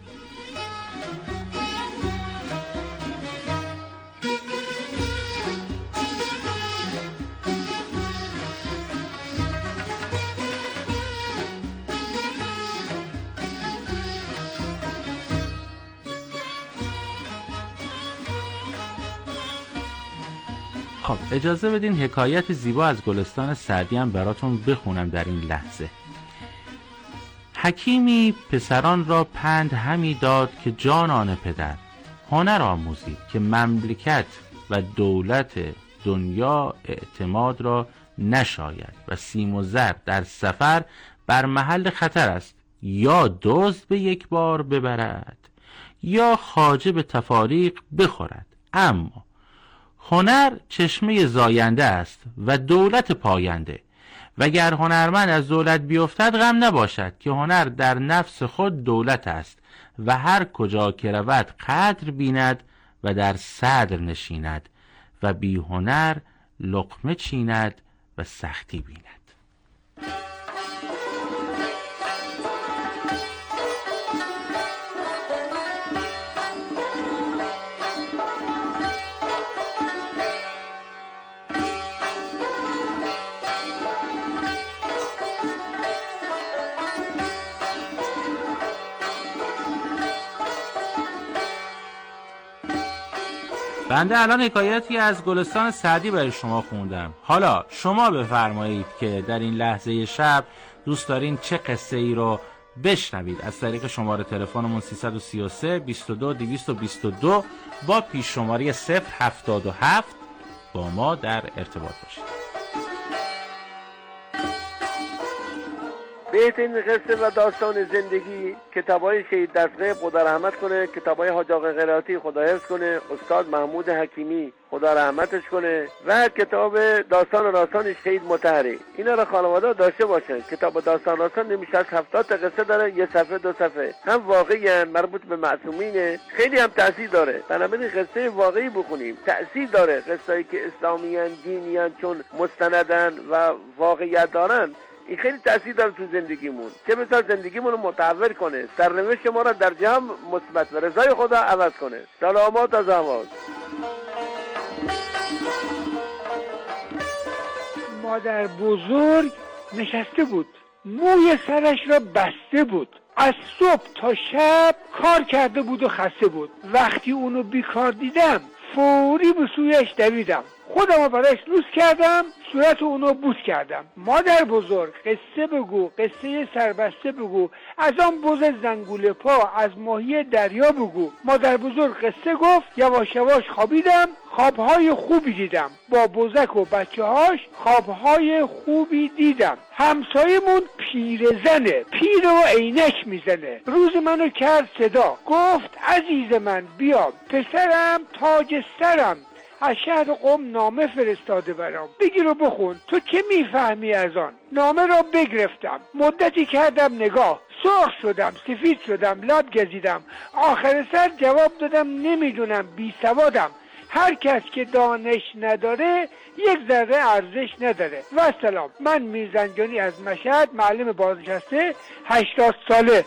خب اجازه بدین حکایت زیبا از گلستان سعدی هم براتون بخونم در این لحظه. حکیمی پسران را پند همی داد که جانان پدر، هنر آموزید که مملکت و دولت دنیا اعتماد را نشاید و سیم و زر در سفر بر محل خطر است، یا دزد به یک بار ببرد یا خواجه به تفاریق بخورد. اما هنر چشمه زاینده است و دولت پاینده وگر هنرمند از دولت بیفتد غم نباشد که هنر در نفس خود دولت است و هر کجا که رود قدر بیند و در صدر نشیند و بی هنر لقمه چیند و سختی بیند. بنده الان حکایتی از گلستان سعدی برای شما خوندم. حالا شما بفرمایید که در این لحظه شب دوست دارین چه قصه ای رو بشنوید. از طریق شماره تلفنمون 333 22 222 با پیش شماره 077 با ما در ارتباط باشید. بهترین قصه و داستان زندگی کتابای شهید دستگاه خدا رحمت کنه، کتابای حاج آقا قرائتی خدا حفظ کنه، استاد محمود حکیمی خدا رحمتش کنه و کتاب داستان راستان شهید مطهری. اینا رو خانواده داشته باشن. کتاب داستان راستان نمیشه از 70 تا قصه داره، یه صفحه دو صفحه، هم واقعی مربوط به معصومینه، خیلی هم تاثیر داره. بنابراین قصه واقعی بخونیم، تاثیر داره. قصه‌ای که اسلامیان دینیان چون مستندن و واقعیت دارن، این خیلی تاثیر داره تو زندگیمون، چه بسیار زندگیمون رو متحول کنه، سرنوشت ما را در جهان مثبت و رضای خدا عوض کنه. سلامات از آواز. مادر بزرگ نشسته بود، موی سرش را بسته بود، از صبح تا شب کار کرده بود و خسته بود. وقتی اونو بیکار دیدم فوری به سویش دویدم، خودم رو برایش لوس کردم، صورت اونو بوس کردم. مادر بزرگ قصه بگو، قصه سربسته بگو، از آن بز زنگوله پا، از ماهی دریا بگو. مادر بزرگ قصه گفت، یواش یواش خوابیدم، خوابهای خوبی دیدم، با بزک و بچه هاش خوابهای خوبی دیدم. همسایمون پیرزنه، پیر و عینک میزنه. روز منو کرد صدا، گفت عزیز من بیا، پسرم تاج سرم، از شهر قم نامه فرستاده برام، بگیر و بخون، تو که میفهمی از آن. نامه را بگرفتم، مدتی کردم نگاه، سرخ شدم، سفید شدم، لب گزیدم، آخر سر جواب دادم نمیدونم، بی سوادم. هر کس که دانش نداره یک ذره ارزش نداره. و سلام. من میرزنجانی از مشهد، معلم بازنشسته، 80 ساله.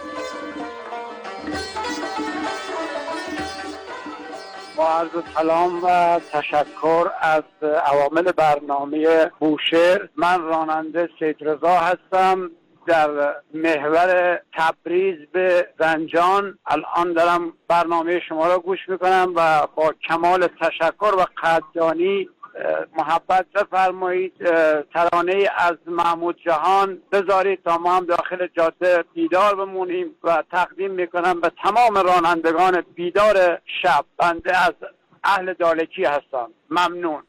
با عرض سلام و تشکر از عوامل برنامه بوشهر. من راننده سید رضا هستم، در محور تبریز به زنجان. الان دارم برنامه شما را گوش میکنم و با کمال تشکر و قدردانی محبت بفرمایید ترانه از محمود جهان بذارید تا ما هم داخل جاده بیدار بمونیم و تقدیم میکنم به تمام رانندگان بیدار شب. بنده از اهل دالکی هستم. ممنون.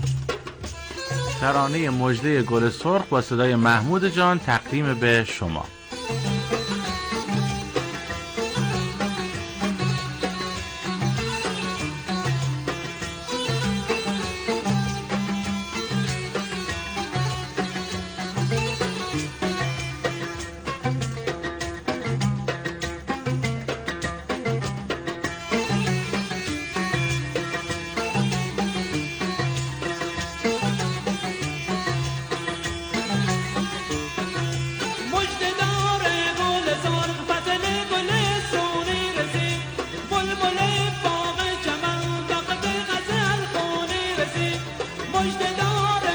ترانه مژده گل سرخ با صدای محمود جان تقدیم به شما.